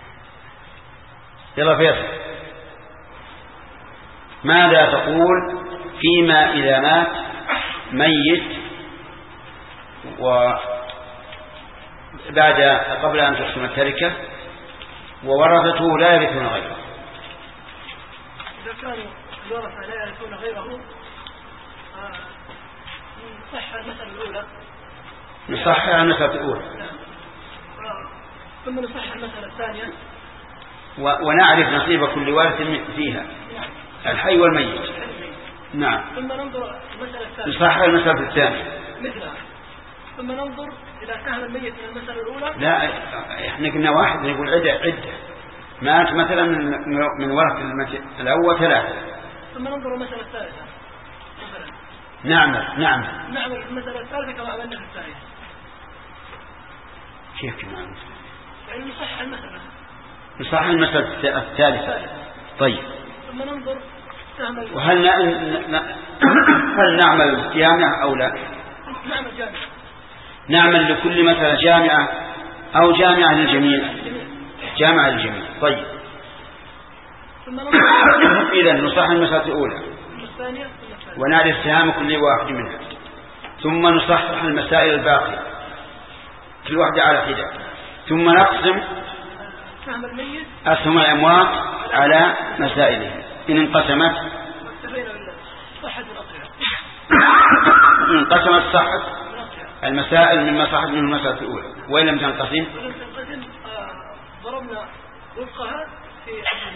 يلا فيصل، ماذا تقول فيما إذا مات ميت قبل أن تقسم التركة وورثته لا يرثون غيره؟ إذا كانوا الورثة لا يرثون غيره نصحح المسألة الأولى. نصحح المسألة الأولى ثم نصحح المسألة الثانية ونعرف نصيب كل وارث فيها الحي والميت. نعم. ثم ننظر المسألة الثانية، نصحح المسألة الثانية مثلها، ثم ننظر إذا كان الميت من المسألة الأولى. لا احنا قلنا واحد، نقول عدة مات مثلا من ورث الأول 3. ثم ننظر المسألة الثالثة مثلا. نعمل المسألة الثالثة كما عملنا في الثانية. كيف كما عملنا؟ يعني نصحح المسألة الثالثة. طيب ثم ننظر وهل نعمل جامعة أو لا؟ نعمل جامعة. نعمل لكل مسألة جامعة أو جامعة للجميع؟ جامعة للجميع. طيب إذا نصحح المسألة الأولى ونعرف سهام كل واحد منها، ثم نصحح المسائل الباقية كل واحدة على حدة، ثم نقسم أسهم الأموات على مسائلها إن انقسمت صحت المسائل مما صحت منه المسألة الأولى، وإن لم تنقسم ضربنا وفقها في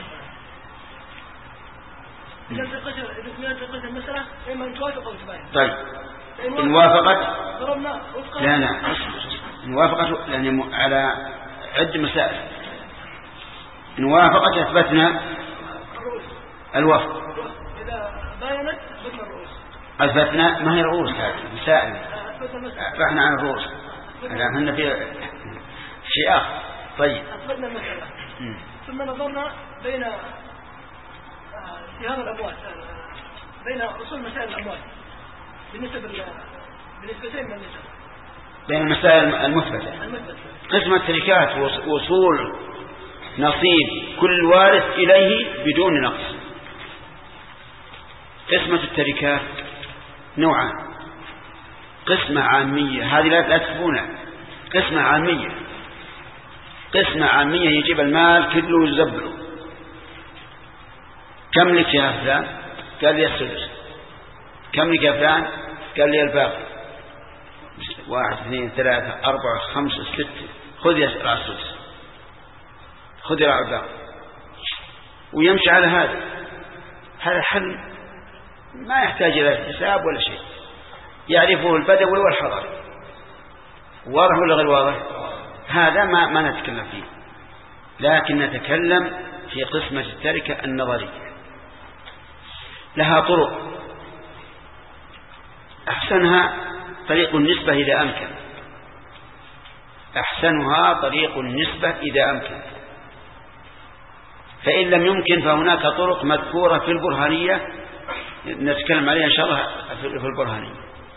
إذا انتقشت المسألة إما أن توافق أو تباين. طيب إن وافقت ضربنا وفقها. لا إن وافقت يعني على عد مسائل. إن وافقت أثبتنا الوفق، إذا باينت أثبتنا الرؤوس. أثبتنا ما هي رؤوس هذه مسائل، فإحنا عن الرؤوس هنا في شيء آخر. طيب أثبتنا المسألة ثم نظرنا بين سهام الأموات، بين أصول مسائل الأموات بالنسبتين من النسب، بين المسائل المثبتة قسم التركات وصول نصيب كل وارث إليه بدون نقص. قسمة التركات نوعان: قسمة عامية، هذه لا تكفونها، قسمة عامية. قسمة عامية يجيب المال كله ويزبره. كم لك يا فلان؟ قال لي السدس. كم لك يا فلان؟ قال لي الباقي. 1 2 3 4 5 6. خذ يا السدس، خذ يا الباقي، ويمشي على هذا. هذا حل ما يحتاج إلى حساب ولا شيء، يعرفه البدوي والحضري. واضح ولا غير واضح؟ هذا ما نتكلم فيه، لكن نتكلم في قسمة التركة النظرية. لها طرق، أحسنها طريق النسبة إذا أمكن، أحسنها طريق النسبة إذا أمكن. فإن لم يمكن فهناك طرق مذكورة في البرهانية نتكلم عليها إن شاء الله في البرهانية.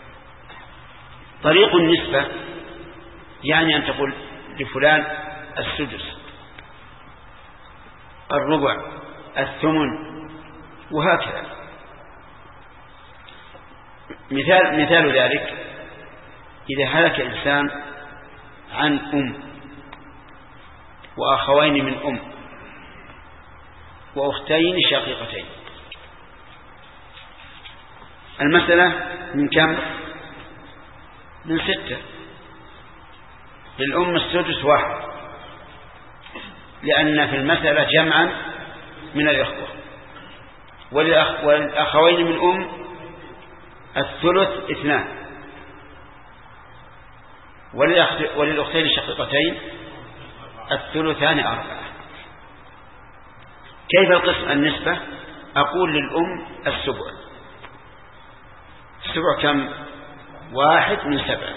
طريق النسبة يعني أن تقول لفلان السدس، الربع، الثمن، وهكذا. مثال ذلك: إذا هلك إنسان عن أم وأخوين من أم وأختين شقيقتين، المسألة من كم؟ من 6. للأم السدس 1، لأن في المسألة جمعا من الإخوة. والأخوين من أم الثلث 2، وللأختين الشقيقتين الثلثان 4. كيف القسم النسبة؟ أقول للأم السبع. السبع كم؟ 1 من 7.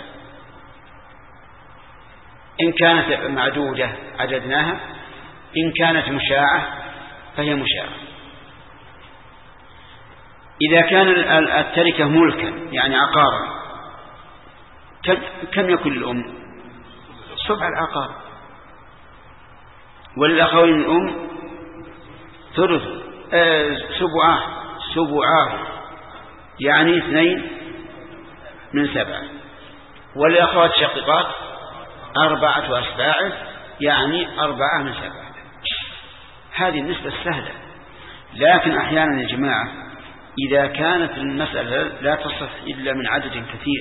إن كانت معدودة عددناها، إن كانت مشاعة فهي مشاعة. إذا كان التركة ملكا يعني عقارا، كم يكون للأم؟ 7 العقار. وللأخوين من الأم ثلث، سبعاه يعني 2 من 7. وللأخوات الشقيقات 4 أسباع يعني 4 من 7. هذه النسبة السهلة. لكن أحيانا يا جماعة إذا كانت المسألة لا تصح إلا من عدد كثير،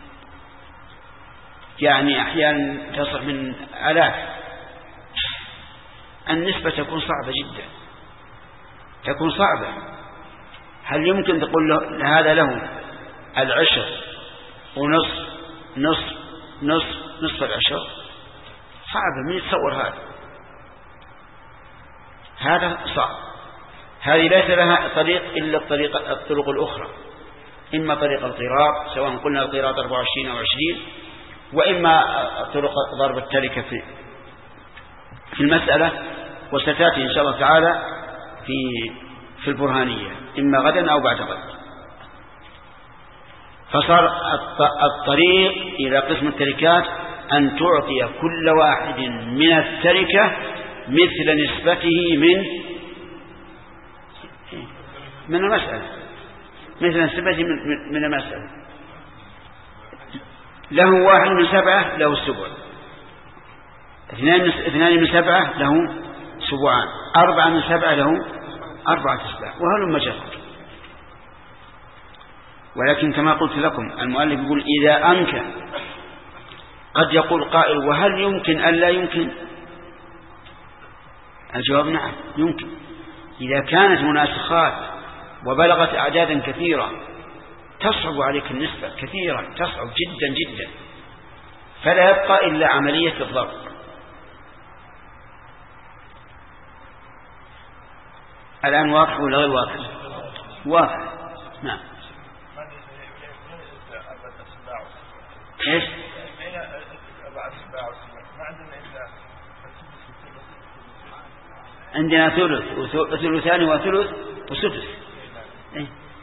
يعني أحيانا تصح من 1000، النسبة تكون صعبة جدا، تكون صعبة. هل يمكن تقول له هذا له 10 ونصف نصف 10؟ صعبة، من يتصور هذا صعب. هذه ليس لها طريق إلا الطرق الأخرى، إما طريق القراط، سواء قلنا القراط 24 أو 20، وإما طرق ضرب التركة في المسألة، وستأتي إن شاء الله تعالى في البرهانية إما غدا أو بعد غد. فصار الطريق إلى قسم التركات أن تعطي كل واحد من التركة مثل نسبته من المسألة، مثل نسبته من المسألة. له 1 من 7 له السبع، 2 من 7 له سبعان، 4 من 7 له 4 أسباع، وهل مجرد. ولكن كما قلت لكم المؤلف يقول إذا أمكن. قد يقول قائل وهل يمكن أن لا يمكن؟ الجواب نعم يمكن، إذا كانت مناسخات وبلغت أعدادا كثيرة تصعب عليك النسبة كثيرا، تصعب جدا جدا، فلا يبقى إلا عملية الضرب. الآن واضح ولا غير واضح؟ واضح. نعم. ايش؟ عندنا ثلث وثلثان وثلث وسدس. إيه؟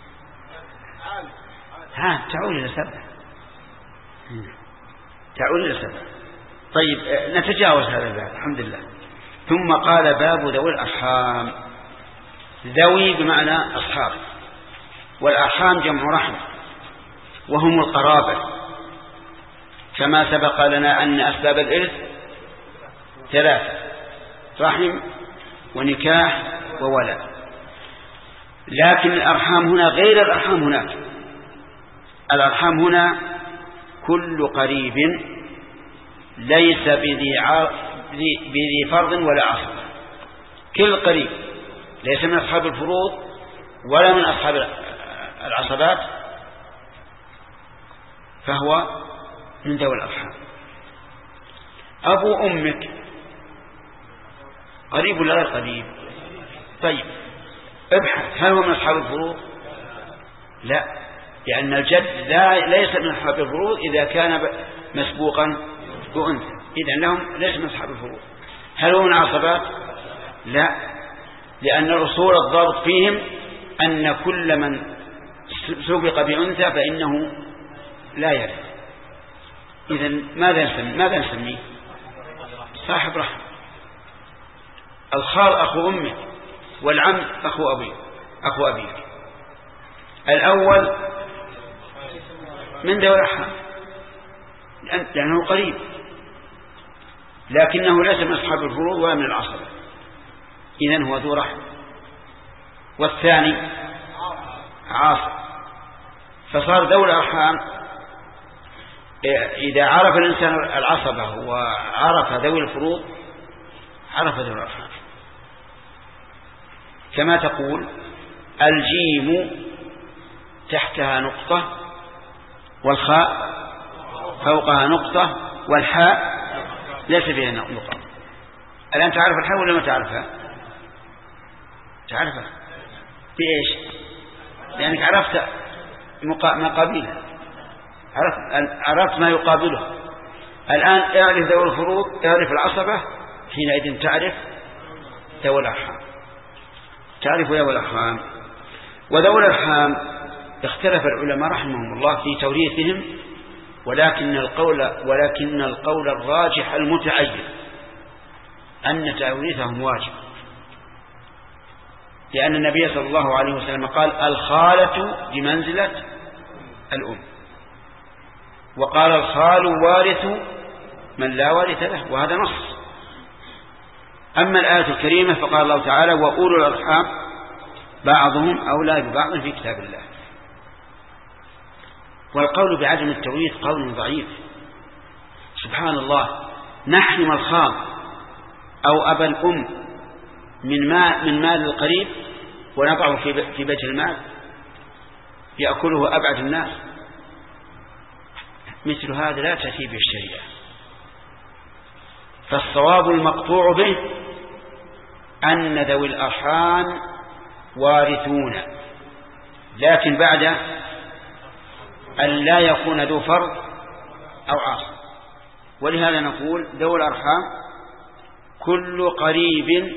تعود إلى 7. تعود إلى 7. طيب نتجاوز هذا الباب الحمد لله. ثم قال باب ذوي الأرحام. ذوي بمعنى أصحاب، والأرحام جمع رحم وهم القرابة، كما سبق لنا أن أسباب الإرث 3: رحم ونكاح وولد. لكن الأرحام هنا غير الأرحام هناك. الأرحام هنا كل قريب ليس بذي فرض ولا عصبة، كل قريب ليس من أصحاب الفروض ولا من أصحاب العصبات فهو من ذوي الأرحام. أبو أمك قريب ولا غير قريب؟ طيب ابحث، هل هو من أصحاب الفروض؟ لا، لأن الجد ليس من أصحاب الفروض إذا كان مسبوقا بأنثى، إذن لهم ليس من أصحاب الفروض. هل هو من عصبات؟ لا، لأن الأصول الضابط فيهم أن كل من سبق بأنثى فإنه لا يرث. إذن ماذا نسميه؟ صاحب رحم. الخال أخو أمك، والعم أخو أبيك. الأول من ذوي الأرحام لأنه قريب، لكنه ليس من أصحاب الفروض ولا من العصبة، إذن هو ذو رحم. والثاني عاصب، فصار ذوي الأرحام إذا عرف الإنسان العصبة وعرف ذوي الفروض عرف ذوي الأرحام. كما تقول الجيم تحتها نقطة والخاء فوقها نقطة والحاء ليس فيها نقطة. الآن تعرف الحاء ولا ما تعرفها؟ تعرفها بإيش؟ لأنك عرفت ما قابلها، عرفت ما يقابله. الآن اعرف ذوي الفروض، اعرف العصبة، حينئذ تعرف ذوي الأرحام، تعرف ذوي الأرحام. وذوي الأرحام اختلف العلماء رحمهم الله في توريثهم، ولكن القول الراجح المتعين أن توريثهم واجب، لأن النبي صلى الله عليه وسلم قال الخالة بمنزلة الأم، وقال الخال وارث من لا وارث له، وهذا نص. أما الآية الكريمة فقال الله تعالى وأولو الأرحام بعضهم أولى ببعض في كتاب الله. والقول بعدم التوريث قول ضعيف. سبحان الله، نحرم الخال أو أبا الأم من مال القريب ونضعه في بيت المال يأكله أبعد الناس. مثل هذا لا تأتي به الشريعة. فالصواب المقطوع به أن ذوي الأرحام وارثون، لكن بعد أن لا يكون ذو فرض أو عاصب. ولهذا نقول ذوي الأرحام كل قريب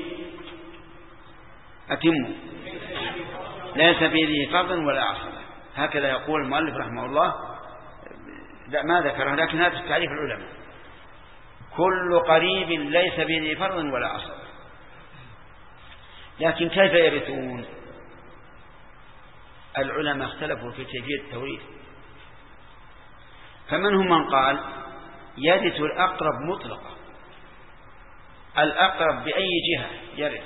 أتم ليس بذي فرض ولا عاصب، هكذا يقول المؤلف رحمه الله. ما ذكره، لكن هذا تعريف العلماء، كل قريب ليس بذي فرض ولا عاصب. لكن كيف يرثون؟ العلماء اختلفوا في كيفية التوريث، فمنهم من قال يرث الأقرب مطلقا، الأقرب بأي جهة يرث،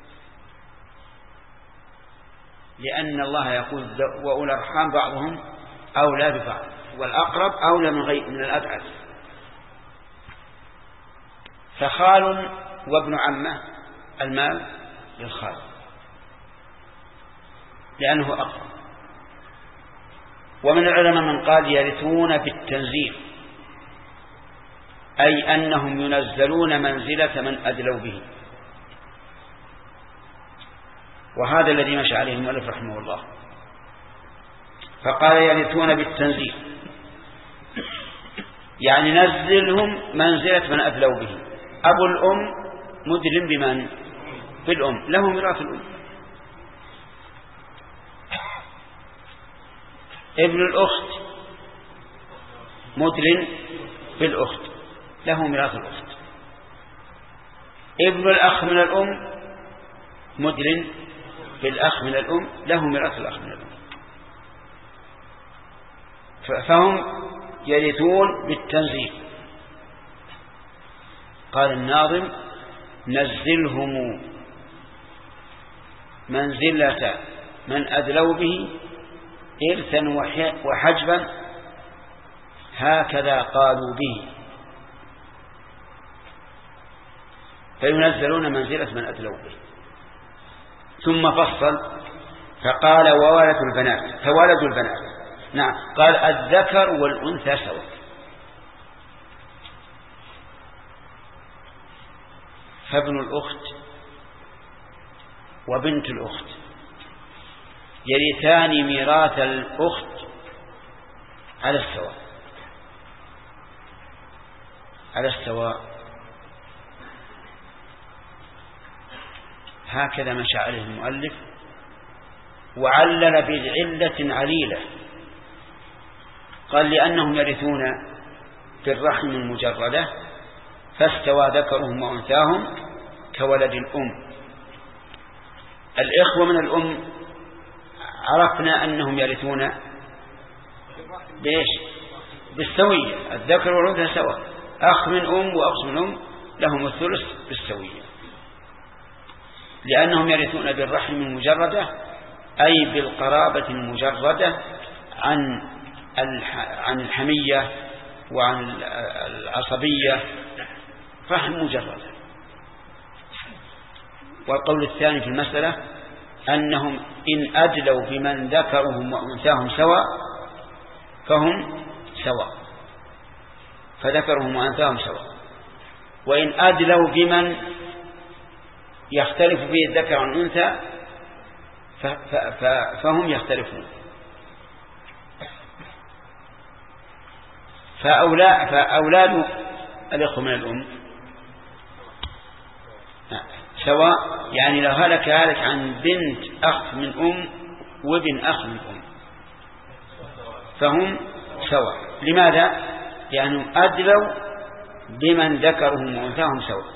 لأن الله يقول وأولى الأرحام بعضهم أولى ببعض، والأقرب أولى من الأبعد. فخال وابن عمه المال للخال لأنه أقرب. ومن العلماء من قال يرثون بالتنزيل، أي أنهم ينزلون منزلة من أدلوا به، وهذا الذي مشى عليه المؤلف رحمه الله، فقال يرثون بالتنزيل، يعني نزلهم منزلة من أدلوا به. أبو الأم مدلم بمن؟ بالأم، له ميراث الأم. ابن الأخت مدلم بالأخت، له ميراث الأخت. ابن الأخ من الأم مدلم بالأخ من الأم، له ميراث الأخ من الأم. فهم يرثون بالتنزيل. قال الناظم: نزلهم منزلة من أدلوا به إرثا وحجبا هكذا قالوا به، فينزلون منزلة من أدلوا به. ثم فصل فقال: وولد البنات، فولد البنات. نعم، قال: الذكر والأنثى سواء. فابن الأخت وبنت الأخت يرثان ميراث الأخت على السواء، على السواء. هكذا مشى عليه المؤلف، وعلل بعلة عليلة. قال: لأنهم يرثون بالرحم المجردة، فاستوى ذكرهم وأنثاهم كولد الأم. الإخوة من الأم عرفنا أنهم يرثون بإيش؟ بالسوية، الذكر والأنثى سواء. أخ من أم وأخ من أم لهم الثلث بالسوية، لأنهم يرثون بالرحم المجردة، أي بالقرابة المجردة عن الحمية وعن العصبية، رحم مجردة. والقول الثاني في المسألة أنهم إن أدلوا بمن ذكرهم وأنثاهم سواء فهم سواء، فذكرهم وأنثاهم سواء. وإن أدلوا بمن يختلف به الذكر عن الأنثى فهم يختلفون. فأولاد الإخوة من الأم سواء، يعني لو هلك عن بنت أخ من أم وابن أخ من أم فهم سواء. لماذا؟ لأنهم أدلوا بمن ذكرهم وأنثاهم سواء.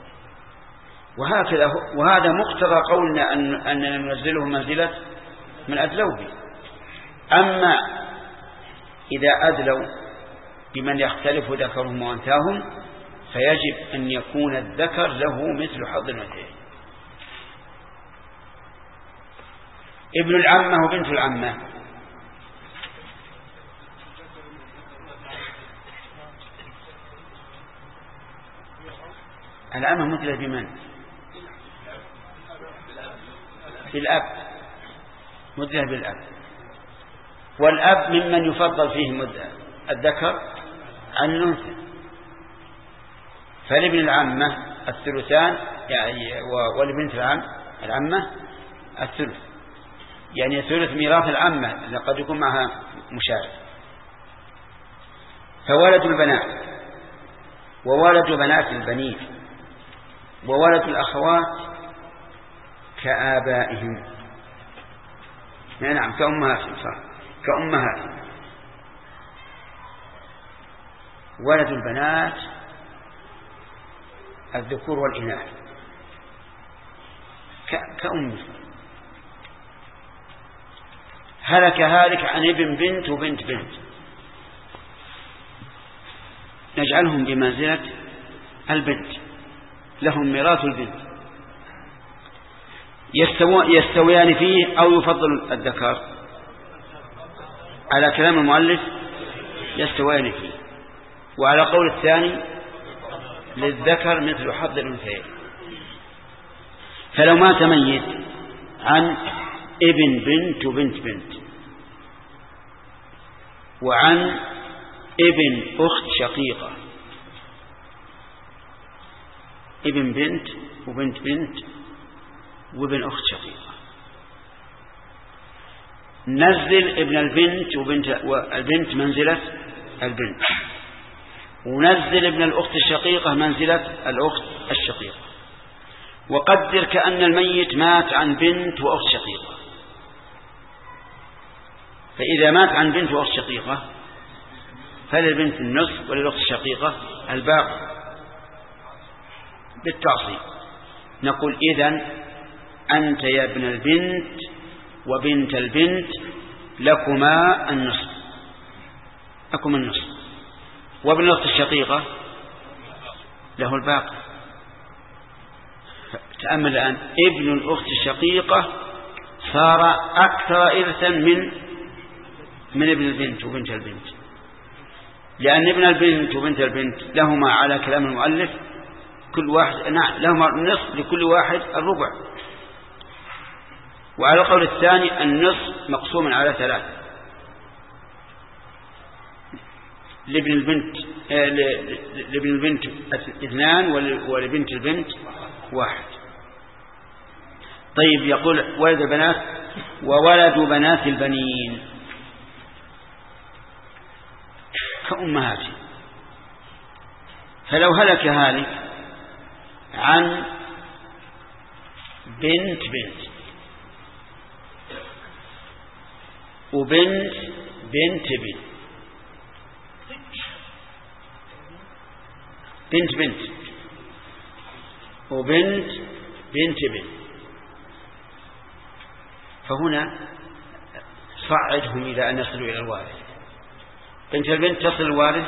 وهذا مقتضى قولنا أننا ننزلهم منزلة من أدلوا به. أما إذا أدلوا بمن يختلف ذكرهم وأنثاهم فيجب أن يكون الذكر له مثل حظ الأنثيين. ابن العمة وبنت العمة العمة مثل بمن؟ بالأب، مثل بالأب. والأب ممن يفضل فيه الذكر عن الأنثى. فلابن العمة الثلثان، يعني ولبنت العمة الثلث، يعني ثلث ميراث العمة لقد يكون معها مشارك. فولد البنات وولد بنات البنين وولد الأخوات كآبائهم، نعم كأمهاتهم. ولد البنات الذكور والإناث كأمه. هلك عن ابن بنت وبنت بنت، نجعلهم بمنزلة البنت، لهم ميراث البنت، يستويان فيه أو يفضل الذكر. على كلام المؤلف يستويان فيه، وعلى قول الثاني للذكر مثل حظ الأنثيين. فلو مات ميت عن ابن بنت وبنت بنت وعن ابن أخت شقيقة، ابن بنت وبنت بنت وابن أخت شقيقة، نزل ابن البنت والبنت منزلة البنت، ونزل ابن الأخت الشقيقة منزلة الأخت الشقيقة. وقدر كأن الميت مات عن بنت وأخت شقيقة، فإذا مات عن بنت وأخت شقيقة فللبنت النصف وللأخت الشقيقة الباقي بالتعصيب. نقول إذن أنت يا ابن البنت وبنت البنت لكما النصف، لكم النصف. وابن الأخت الشقيقة له الباقي. تأمل الآن، ابن الأخت الشقيقة صار أكثر إرثا من ابن البنت وبنت البنت، لأن ابن البنت وبنت البنت لهما على كلام المؤلف كل واحد لهما النصف، لكل واحد الربع. وعلى القول الثاني النصف مقسوم على 3، لابن البنت 2 ولبنت البنت 1. طيب، يقول ولد البنات وولد بنات البنين كأمهاته. فلو هلك هالك عن بنت وبنت بنت وبنت بنت، فهنا صعدهم إلى أن يصلوا إلى الوارث. بنت البنت تصل الوارث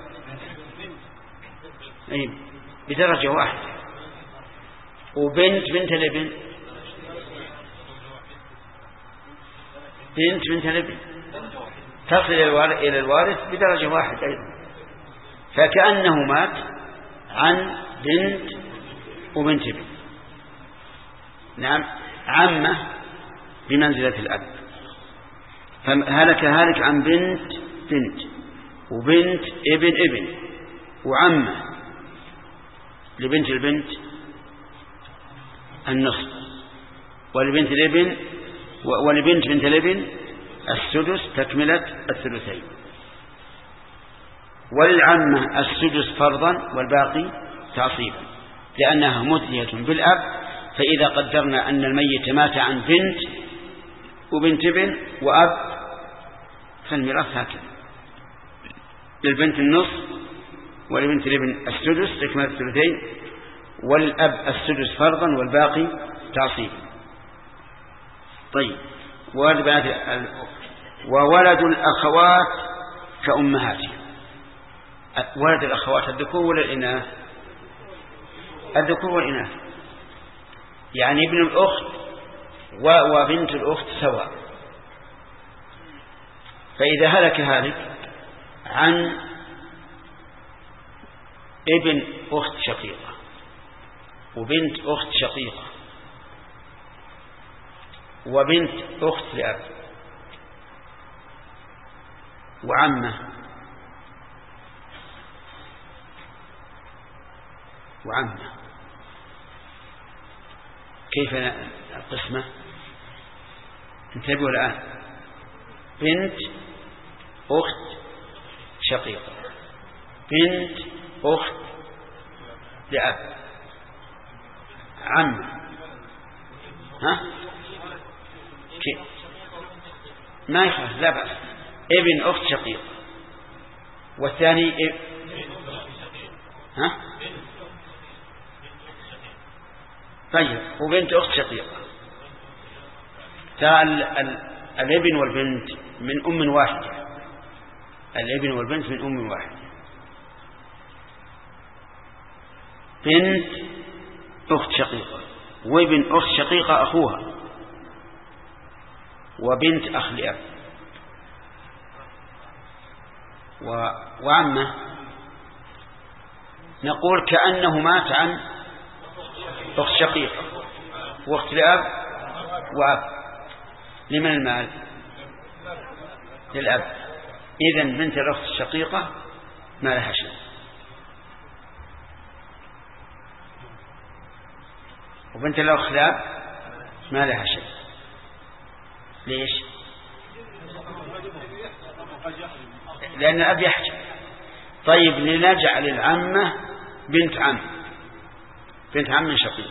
بدرجة واحدة، وبنت بنت الابن تصل إلى الوارث بدرجة واحدة أيضا. فكأنه مات عن بنت وبنت ابن. نعم، عمه بمنزلة الأب. فهلك هالك عن بنت وبنت ابن وعمه. لبنت البنت النصف، ولبنت الابن ولبنت بنت الابن السدس تكملة الثلثين، وللعمة السدس فرضا والباقي تعصيبا، لأنها مدلية بالأب. فإذا قدرنا أن الميت مات عن بنت وبنت ابن وأب فالميراث هكذا: للبنت النصف ولبنت الابن السدس تكملة الثلثين، والأب السدس فرضا والباقي تعصيبا. طيب، وولد الأخوات كأمهاتهم. ولد الأخوات الذكور ولا الإناث؟ الذكور والإناث، يعني ابن الأخت وبنت الأخت سواء. فإذا هلك هالك عن ابن أخت شقيقة وبنت أخت شقيقة وبنت أخت لأب وعمة كيف القسمة؟ انتبهوا الآن: بنت أخت شقيقة، بنت أخت لأب، عمة، ما يخالف، لا بأس. ابن أخت شقيقة، والثاني طيب، وبنت أخت شقيقة. الابن والبنت من أم واحدة، الابن والبنت من أم واحدة. بنت أخت شقيقة وابن أخت شقيقة أخوها وبنت أخ لأب وعمه. نقول كأنه مات عن أخت شقيقة وأخت لأب وأب. لمن المال؟ للأب. إذن بنت الأخت الشقيقة ما لها شيء، وبنت الأخت لأب ما لها شيء. ليش؟ لأن الأب يحجب. طيب، لنجعل العمة بنت عم شقيق.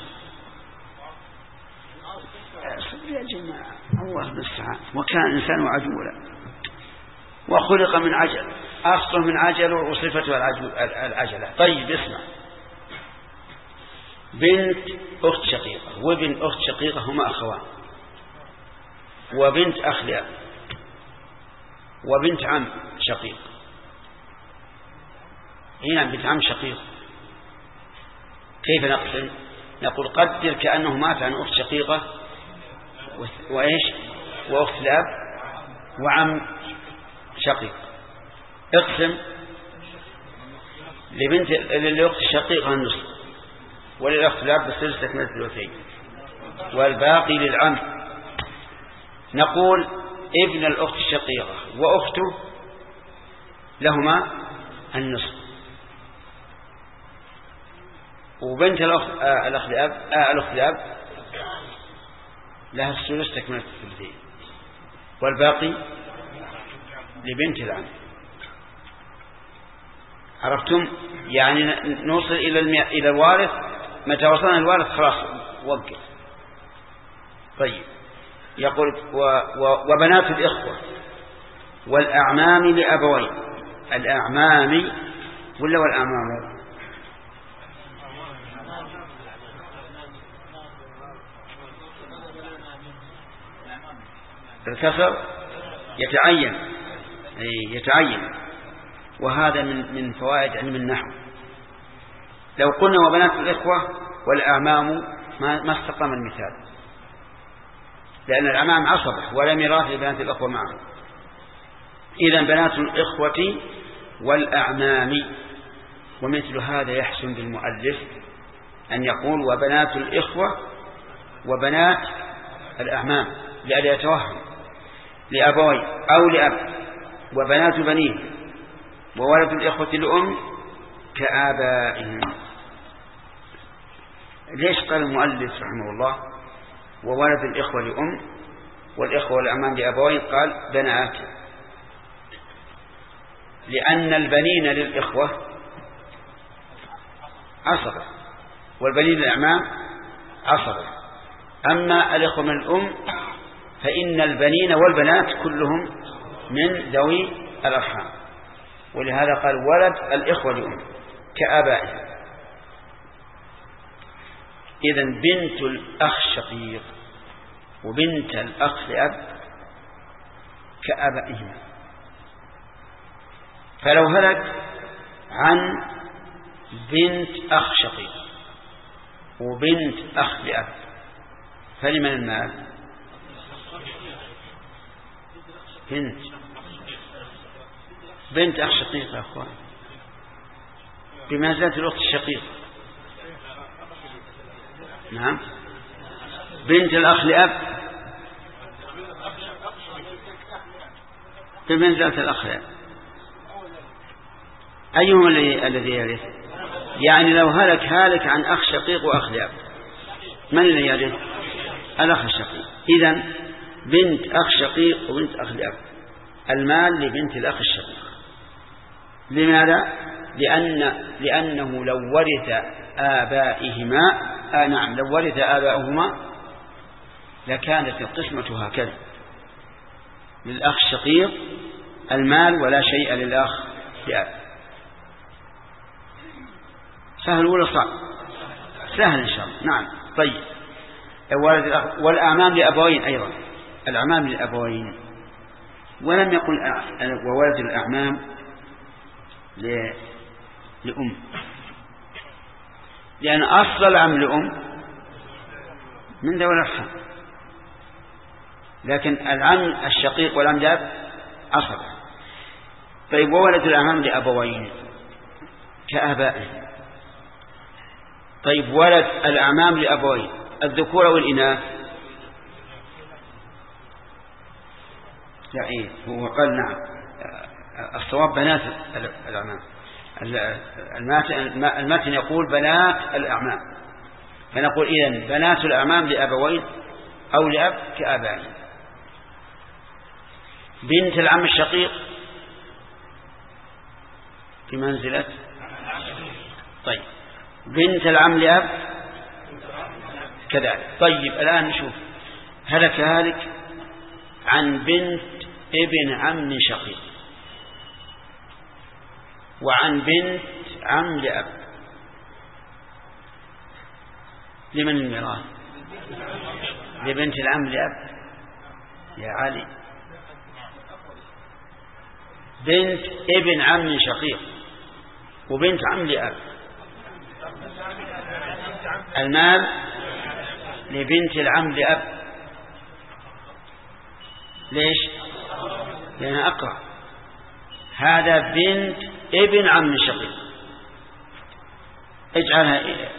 يا جماعة، الله المستعان. وكان إنسان عجولا وخلق من عجل، أصله من عجل وصفته العجلة. طيب، اسمع: بنت أخت شقيقة وابن أخت شقيقة هما أخوان، وبنت أخ لأب، وبنت عم شقيق، هنا بنت عم شقيق. كيف نقسم؟ نقول قدر كأنه مات عن أخت شقيقة وإيش وأخت الأب وعم شقيق. اقسم للأخت الشقيقة النصف وللأخت الأب بالسدس تكملة الثلثين والباقي للعم. نقول ابن الأخت الشقيقة وأخته لهما النصف، وبنت الأخت الأب لها الثلث تكملة الثلثين والباقي لبنت العم. عرفتم؟ يعني نوصل إلى الوارث. متى وصلنا الوارث خلاص وقف. طيب يقول وبنات الإخوة والأعمام لأبوين. الأعمام ولا والأعمام؟ الكسر يتعين وهذا من فوائد علم النحو. لو قلنا وبنات الإخوة والأعمام ما استقام المثال، لأن الأعمام عصبة ولا ميراث لبنات الإخوة معهم. إذن بنات الإخوة والأعمام. ومثل هذا يحسن بالمؤلف أن يقول وبنات الإخوة وبنات الأعمام لألا يتوهم لأبوي أو لأب وبنات بنيه وولد الإخوة لأم كآبائهم. ليش قال المؤلف رحمه الله وولد الإخوة لأم والإخوة والأعمام لأبوين؟ قال بنات، لأن البنين للإخوة عصبة والبنين للأعمام عصبة. أما الإخوة من الأم فإن البنين والبنات كلهم من ذوي الأرحام، ولهذا قال ولد الإخوة لأم كآبائهم. إذن بنت الأخ شقيق وبنت الأخ لأب كآبائهما. فلو هلك عن بنت أخ شقيق وبنت أخ لأب فلمن المال؟ بنت أخ شقيق يا أخوان بمنزلة الأخت الشقيقة. نعم بنت الأخ لأب بمنزلة الأخ لأب. أيهما الذي يرث؟ يعني لو هلك عن أخ شقيق وأخ لأب من الذي يرث؟ الأخ الشقيق. إذن بنت أخ شقيق وبنت أخ لأب المال لبنت الأخ الشقيق. لماذا؟ لأنه لو ورث آبائهما لو ورث آباؤهما لكانت القسمة هكذا: للأخ الشقيق المال ولا شيء للأخ لأب. سهل ولا صعب؟ سهل إن شاء الله. نعم. طيب والأعمام لأبوين أيضا. الأعمام لأبوين ولم يقل وولد الأعمام لأم، لأن أصل العم لأم من ذوي الأرحام، لكن العم الشقيق والعم لأب عصبة. طيب وولد الأعمام لأبوين كآبائهم. طيب ولد الأعمام لأبوين الذكور والإناث؟ لا إيه هو قال نعم الصواب بنات الأعمام. المتن يقول بنات الأعمام، فنقول إذن بنات الأعمام لأبوين أو لأب كآبائهم. بنت العم الشقيق في منزلة. طيب بنت العم لأب كذلك. طيب الآن نشوف هلك هالك عن بنت ابن عم شقيق وعن بنت عم لأب، لمن الميراث؟ لبنت العم لأب يا علي. بنت ابن عم شقيق وبنت عم لأب. المال لبنت العم لأب. ليش؟ لأنها أقرأ. هذا بنت ابن عم شقيق، اجعلها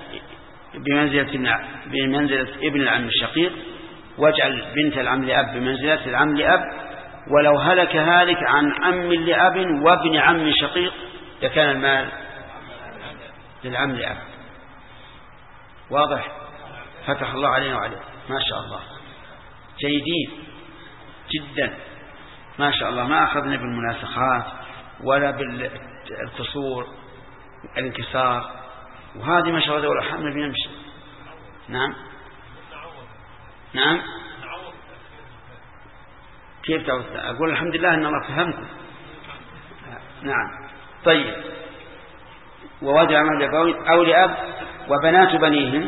بمنزلة ابن العم الشقيق، واجعل بنت العم لأب بمنزلة العم لأب. ولو هلك هالك عن عم لأب وابن عم شقيق لكان المال للعم لأب. واضح؟ فتح الله علينا وعليكم، ما شاء الله، جيدين جدا ما شاء الله. ما أخذنا بالمناسخات ولا بالكسور الانكسار، وهذه ما شاء الله ولا حمل بيمشي. نعم نعم. كيف تعود؟ أقول الحمد لله أن الله فهمكم. نعم. طيب. ووجع من لأبوين أو لأب وبنات بنيهم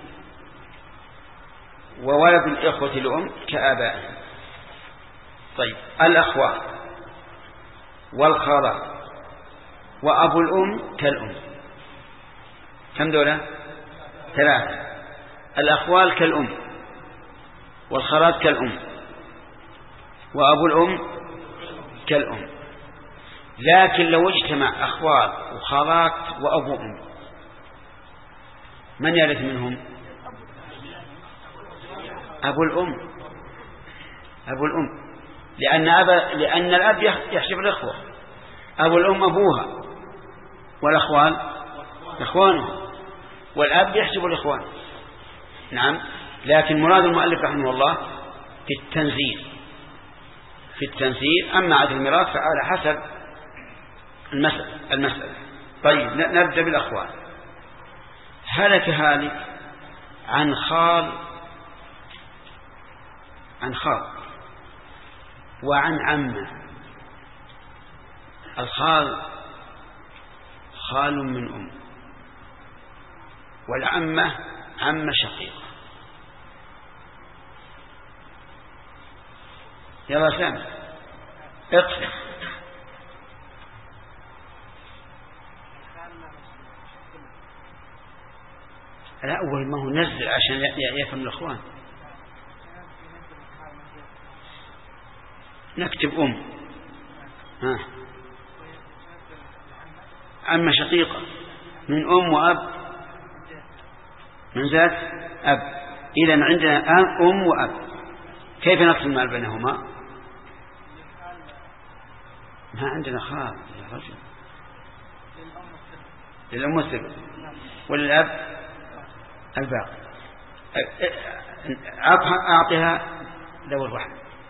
وولد الإخوة لأم كآبائهم. طيب. الأخوة والخالة وأبو الأم كالأم. كم دولة؟ 3. الأخوال كالأم والخالات كالأم وأبو الأم كالأم. لكن لو اجتمع أخوال وخالات وأبو أم من يرث منهم؟ أبو الأم. أبو الأم لأن الأب يحجب الأخوة، أبو الأم أبوها، والأخوال إخوانه، والأب يحجب الإخوان. نعم. لكن مراد المؤلف رحمه الله في التنزيل. أما عدد الميراث فعلى حسب المسألة. طيب. نبدأ بالأخوان. هلك هالك عن خال وعن عمه. الخال خال من أم، والعمة عمة شقيقة. يلا سامع اقفل. لا، أول ما هو نزل عشان يفهم الأخوان. نكتب أم. عمة شقيقة من أم وأب من ذات أب. إذن عندنا أم وأب. كيف نقسم المال بينهما؟ ما عندنا خال يا رجل. للأم الثلث وللأب الباقي. أعطيها ذوي الرحم.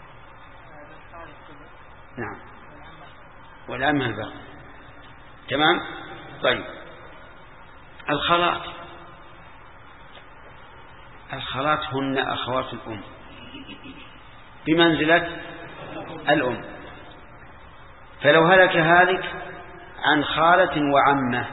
نعم. والعمة الباقي. تمام. طيب. الخالات هن أخوات الأم بمنزلة الأم. فلو هلك هالك عن خالة وعمة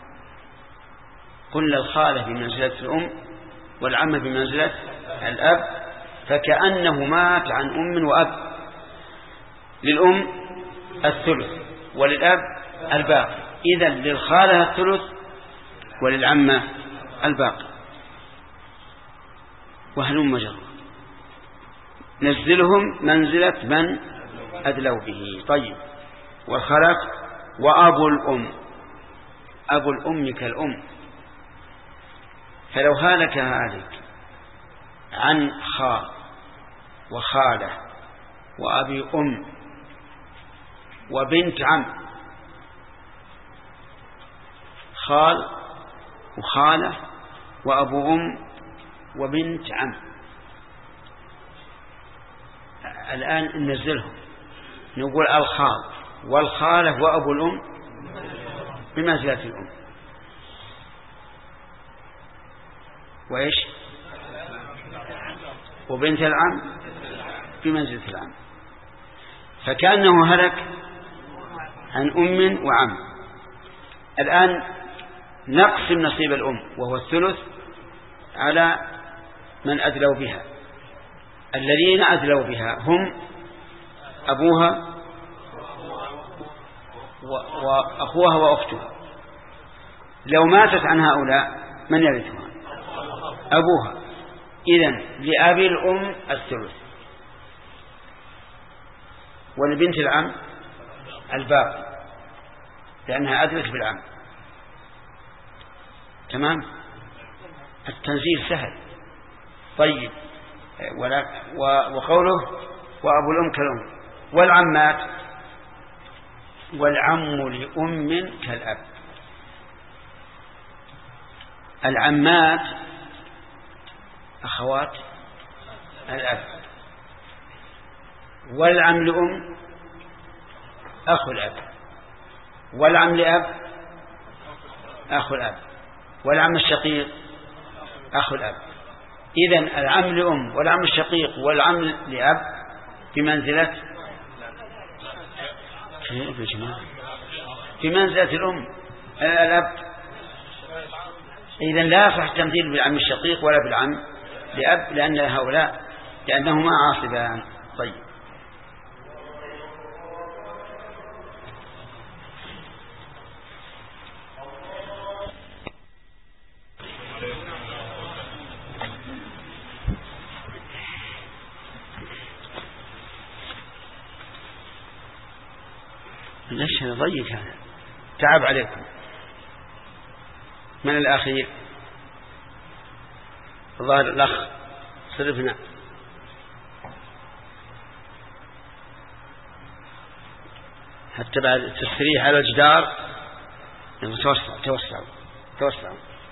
قلنا الخالة بمنزلة الأم والعمة بمنزلة الأب، فكأنه مات عن أم وأب. للأم الثلث وللأب الباقي. إذن للخالة الثلث وللعمة الباقي. وهلم مجرى نزلهم منزلة من أدلوا به. طيب. والخالات وأبو الأم. أبو الأم كالأم. فلو هالك هالك عن خال وخالة وأبي أم وبنت عم، خال وخالة وأبو أم وبنت عم، الآن ننزلهم نقول الخال والخالة وأبو الأم بمنزلة الأم، وإيش وبنت العم بمنزلة العم. فكأنه هلك عن أم وعم. الآن نقسم نصيب الأم وهو الثلث على من أدلوا بها. الذين أدلوا بها هم أبوها وأخوها وأختها. لو ماتت عن هؤلاء من يرثها؟ أبوها. إذن لأبي الأم الثلث، ولبنت العم الباقي، لأنها أدرك بالعم. تمام؟ التنزيل سهل. طيب، وقوله وأبو الأم كالأم. والعمات، والعم لأم كالأب. العمات أخوات الأب، والعم لأم أخو الأب، والعم لأب أخو الأب، والعم الشقيق أخو الأب. إذن العم لأم والعم الشقيق والعم لأب بمنزلة الأم الأب. إذن لا يصح التمثيل بالعم الشقيق ولا بالعم لأب، لأن هؤلاء لأنهما عاصبان. طيب، ليش هذا ضيق؟ هذا تعب عليكم. من الأخير؟ الظاهر الأخ صرفنا. حتى بعد التسريح على الجدار توسع.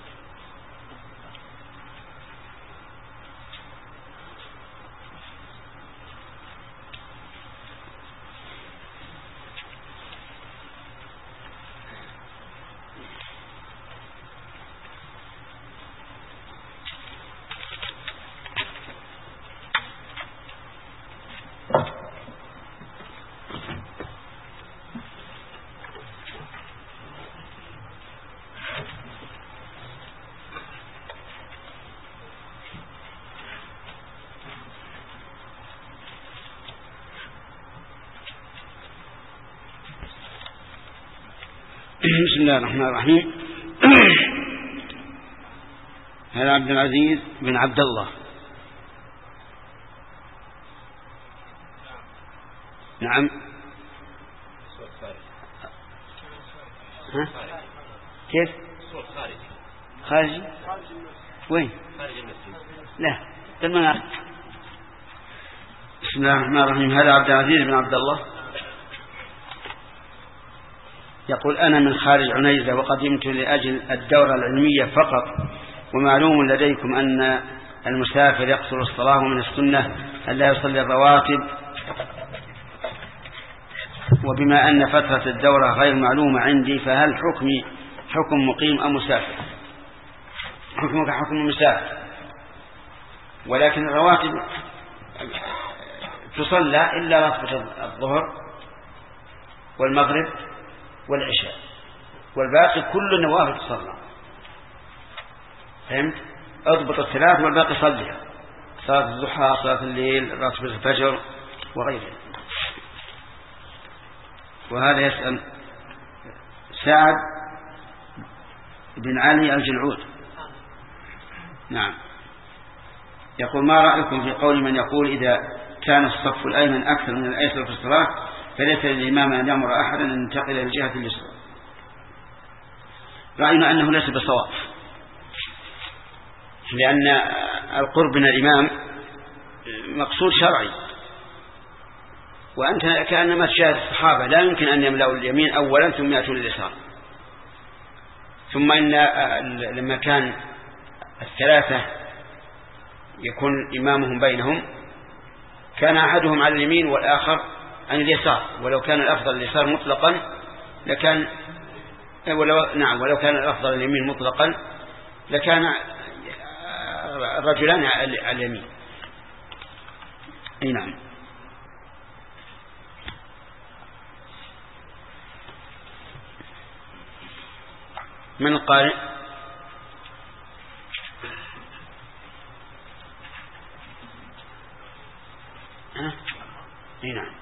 بسم الله الرحمن الرحيم. هذا عبد العزيز بن عبد الله. نعم. ها؟ كيف؟ خارجي؟ وين؟ لا، بالمناسبة. بسم الله الرحمن الرحيم. هذا عبد العزيز بن عبد الله يقول: أنا من خارج عنيزة وقدمت لأجل الدورة العلمية فقط، ومعلوم لديكم أن المسافر يقصر الصلاة، ومن السنة أن لا يصلي الرواتب، وبما أن فترة الدورة غير معلومة عندي، فهل حكمي حكم مقيم أم مسافر؟ حكمك حكم مسافر، ولكن الرواتب تصلى إلا راتبة الظهر والمغرب والعشاء، والباقي كل النوافل تصلى. فهمت؟ اضبط الثلاث والباقي صليها: صلاة الضحى، صلاة الليل، راتبة الفجر وغيره. وهذا يسأل سعد بن علي الجلعود. نعم. يقول: ما رأيكم في قول من يقول إذا كان الصف الأيمن أكثر من الأيسر في الصلاة فليس للإمام أن يأمر أحدا أن ينتقل إلى الجهة اليسرى؟ رأينا أنه ليس بصواب، لأن القرب من الإمام مقصود شرعي، وأنت كأنما تشاهد الصحابة لا يمكن أن يملأوا اليمين أولا ثم يأتون اليسار. ثم إن لما كان الثلاثة يكون إمامهم بينهم كان أحدهم على اليمين والآخر عن اليسار، ولو كان الأفضل اليسار مطلقا لكان ولو كان الأفضل اليمين مطلقا لكان الرجلان على اليمين. أي نعم. من القارئ؟ أي نعم.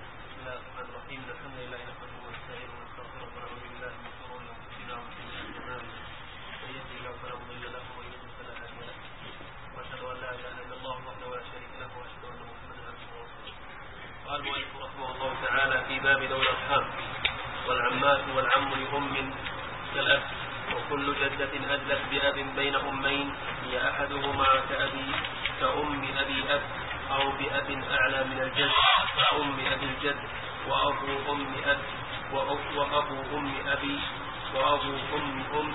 الأعمام ذوي الأرحام، والعمات والعم لأم كالأب، وكل جدة أدلت بأب بين أمين هي أحدهما كأم أبي أب، أو بأب أعلى من الجد كأم أبي الجد، وأبو أم أب، وأبو أم أبي، وأبو أم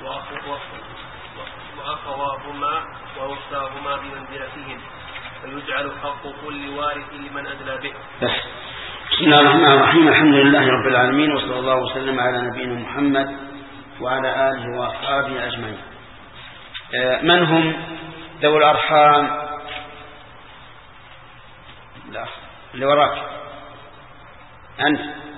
وأخواهما وأختاهما بمنزلتهم، فيجعل حق كل وارث لمن أدلى به. بسم الله الرحمن الرحيم. الحمد لله رب العالمين، وصلى الله وسلم على نبينا محمد وعلى آله وأصحابه أجمعين. من هم ذوي الأرحام؟ لا اللي وراك أنت.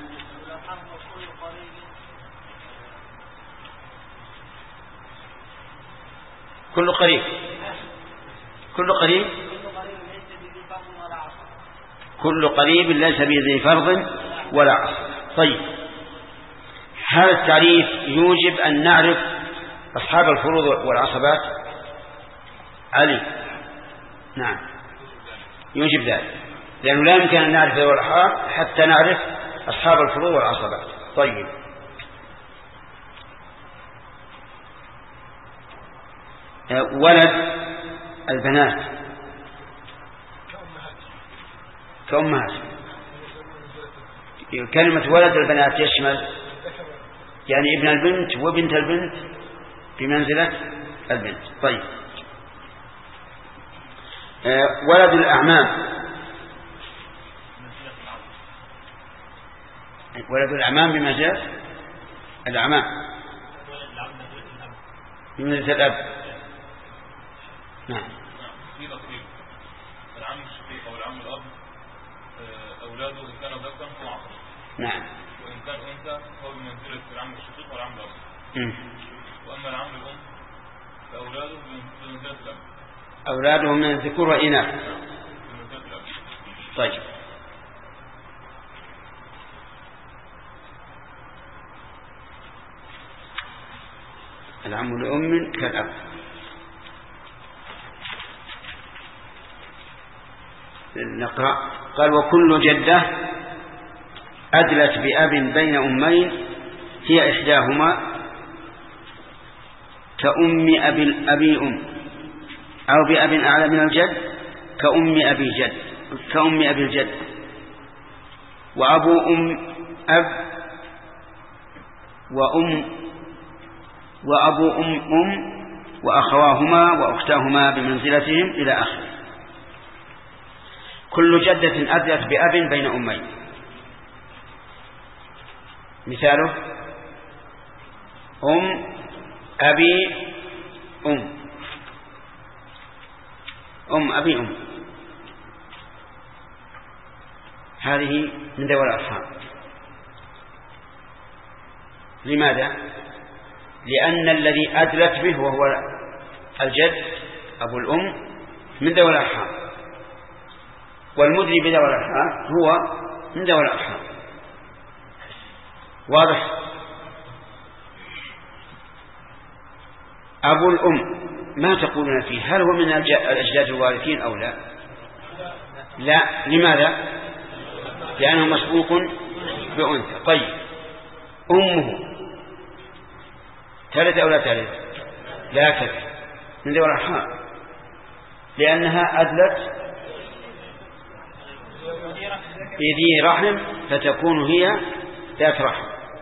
كل قريب كل قريب ليس بذي فرض ولا عصر. طيب، هذا التعريف يوجب أن نعرف أصحاب الفروض والعصبات. علي، نعم، يوجب ذلك، لأنه لا يمكن أن نعرف ذوي الأرحام حتى نعرف أصحاب الفروض والعصبات. طيب، ولد البنات كأمهات. كلمة ولد البنات يشمل يعني ابن البنت وبنت البنت بمنزلة البنت. طيب، ولد الأعمام. ولد الأعمام بمنزلة الأعمام بمنزلة الأب. نعم. العم الشقيق أو العم الأب أولاده إن كان ذكرا فهو عصر. نعم. وإن كان أنثى فهو بمنزلة العم الشقيق والعم الأب. وأما العم الأم فأولاده بمنزلة الأب. أولاده من الذكور والإناث. بمنزلة الأب. طيب، العم لأم كالأب. نقرأ. قال: وكل جدة أدلت بأب بين أمين هي إحداهما كأم أبي أم، أو بأب أعلى من الجد كأم أبي الجد، وأبو أم أب، وأبو أم وأخواهما وأختاهما بمنزلتهم إلى آخره. كل جدة أدلت بأب بين أمين. مثاله: أم أبي أم، هذه من ذوي الأرحام. لماذا؟ لأن الذي أدلت به وهو الجد أبو الأم من ذوي الأرحام، والمدري بذوي الأرحام هو من ذوي الأرحام. واضح؟ أبو الأم ما تقولون فيه؟ هل هو من الأجداد الوارثين أو لا؟ لا. لماذا؟ لأنه مسبوق بأنثى. طيب، أمه ترث أو لا ترث؟ لا ترث، من ذوي الأرحام، لأنها أدلت بذي رحم فتكون هي ذات رحم.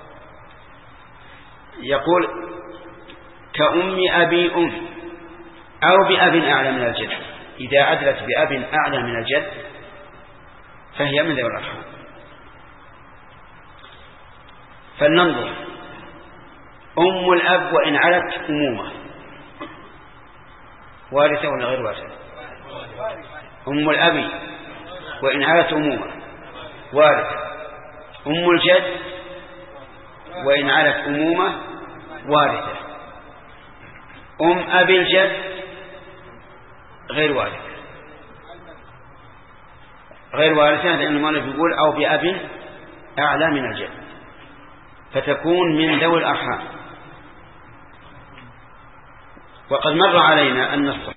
يقول: كأم أبي أم، أو بأب أعلى من الجد. إذا أدلت بأب أعلى من الجد فهي من ذوي الأرحام. فلننظر: أم الأب وإن علت أمومة وارثة ولا غير وارثة؟ أم الأب وإن علت أمومة وارثة. أم الجد وإن علت أمومة وارثة. أم أبي الجد غير وارثة، لأن المؤلف يقول: أو بأب أعلى من الجد، فتكون من ذوي الأرحام. وقد مر علينا أن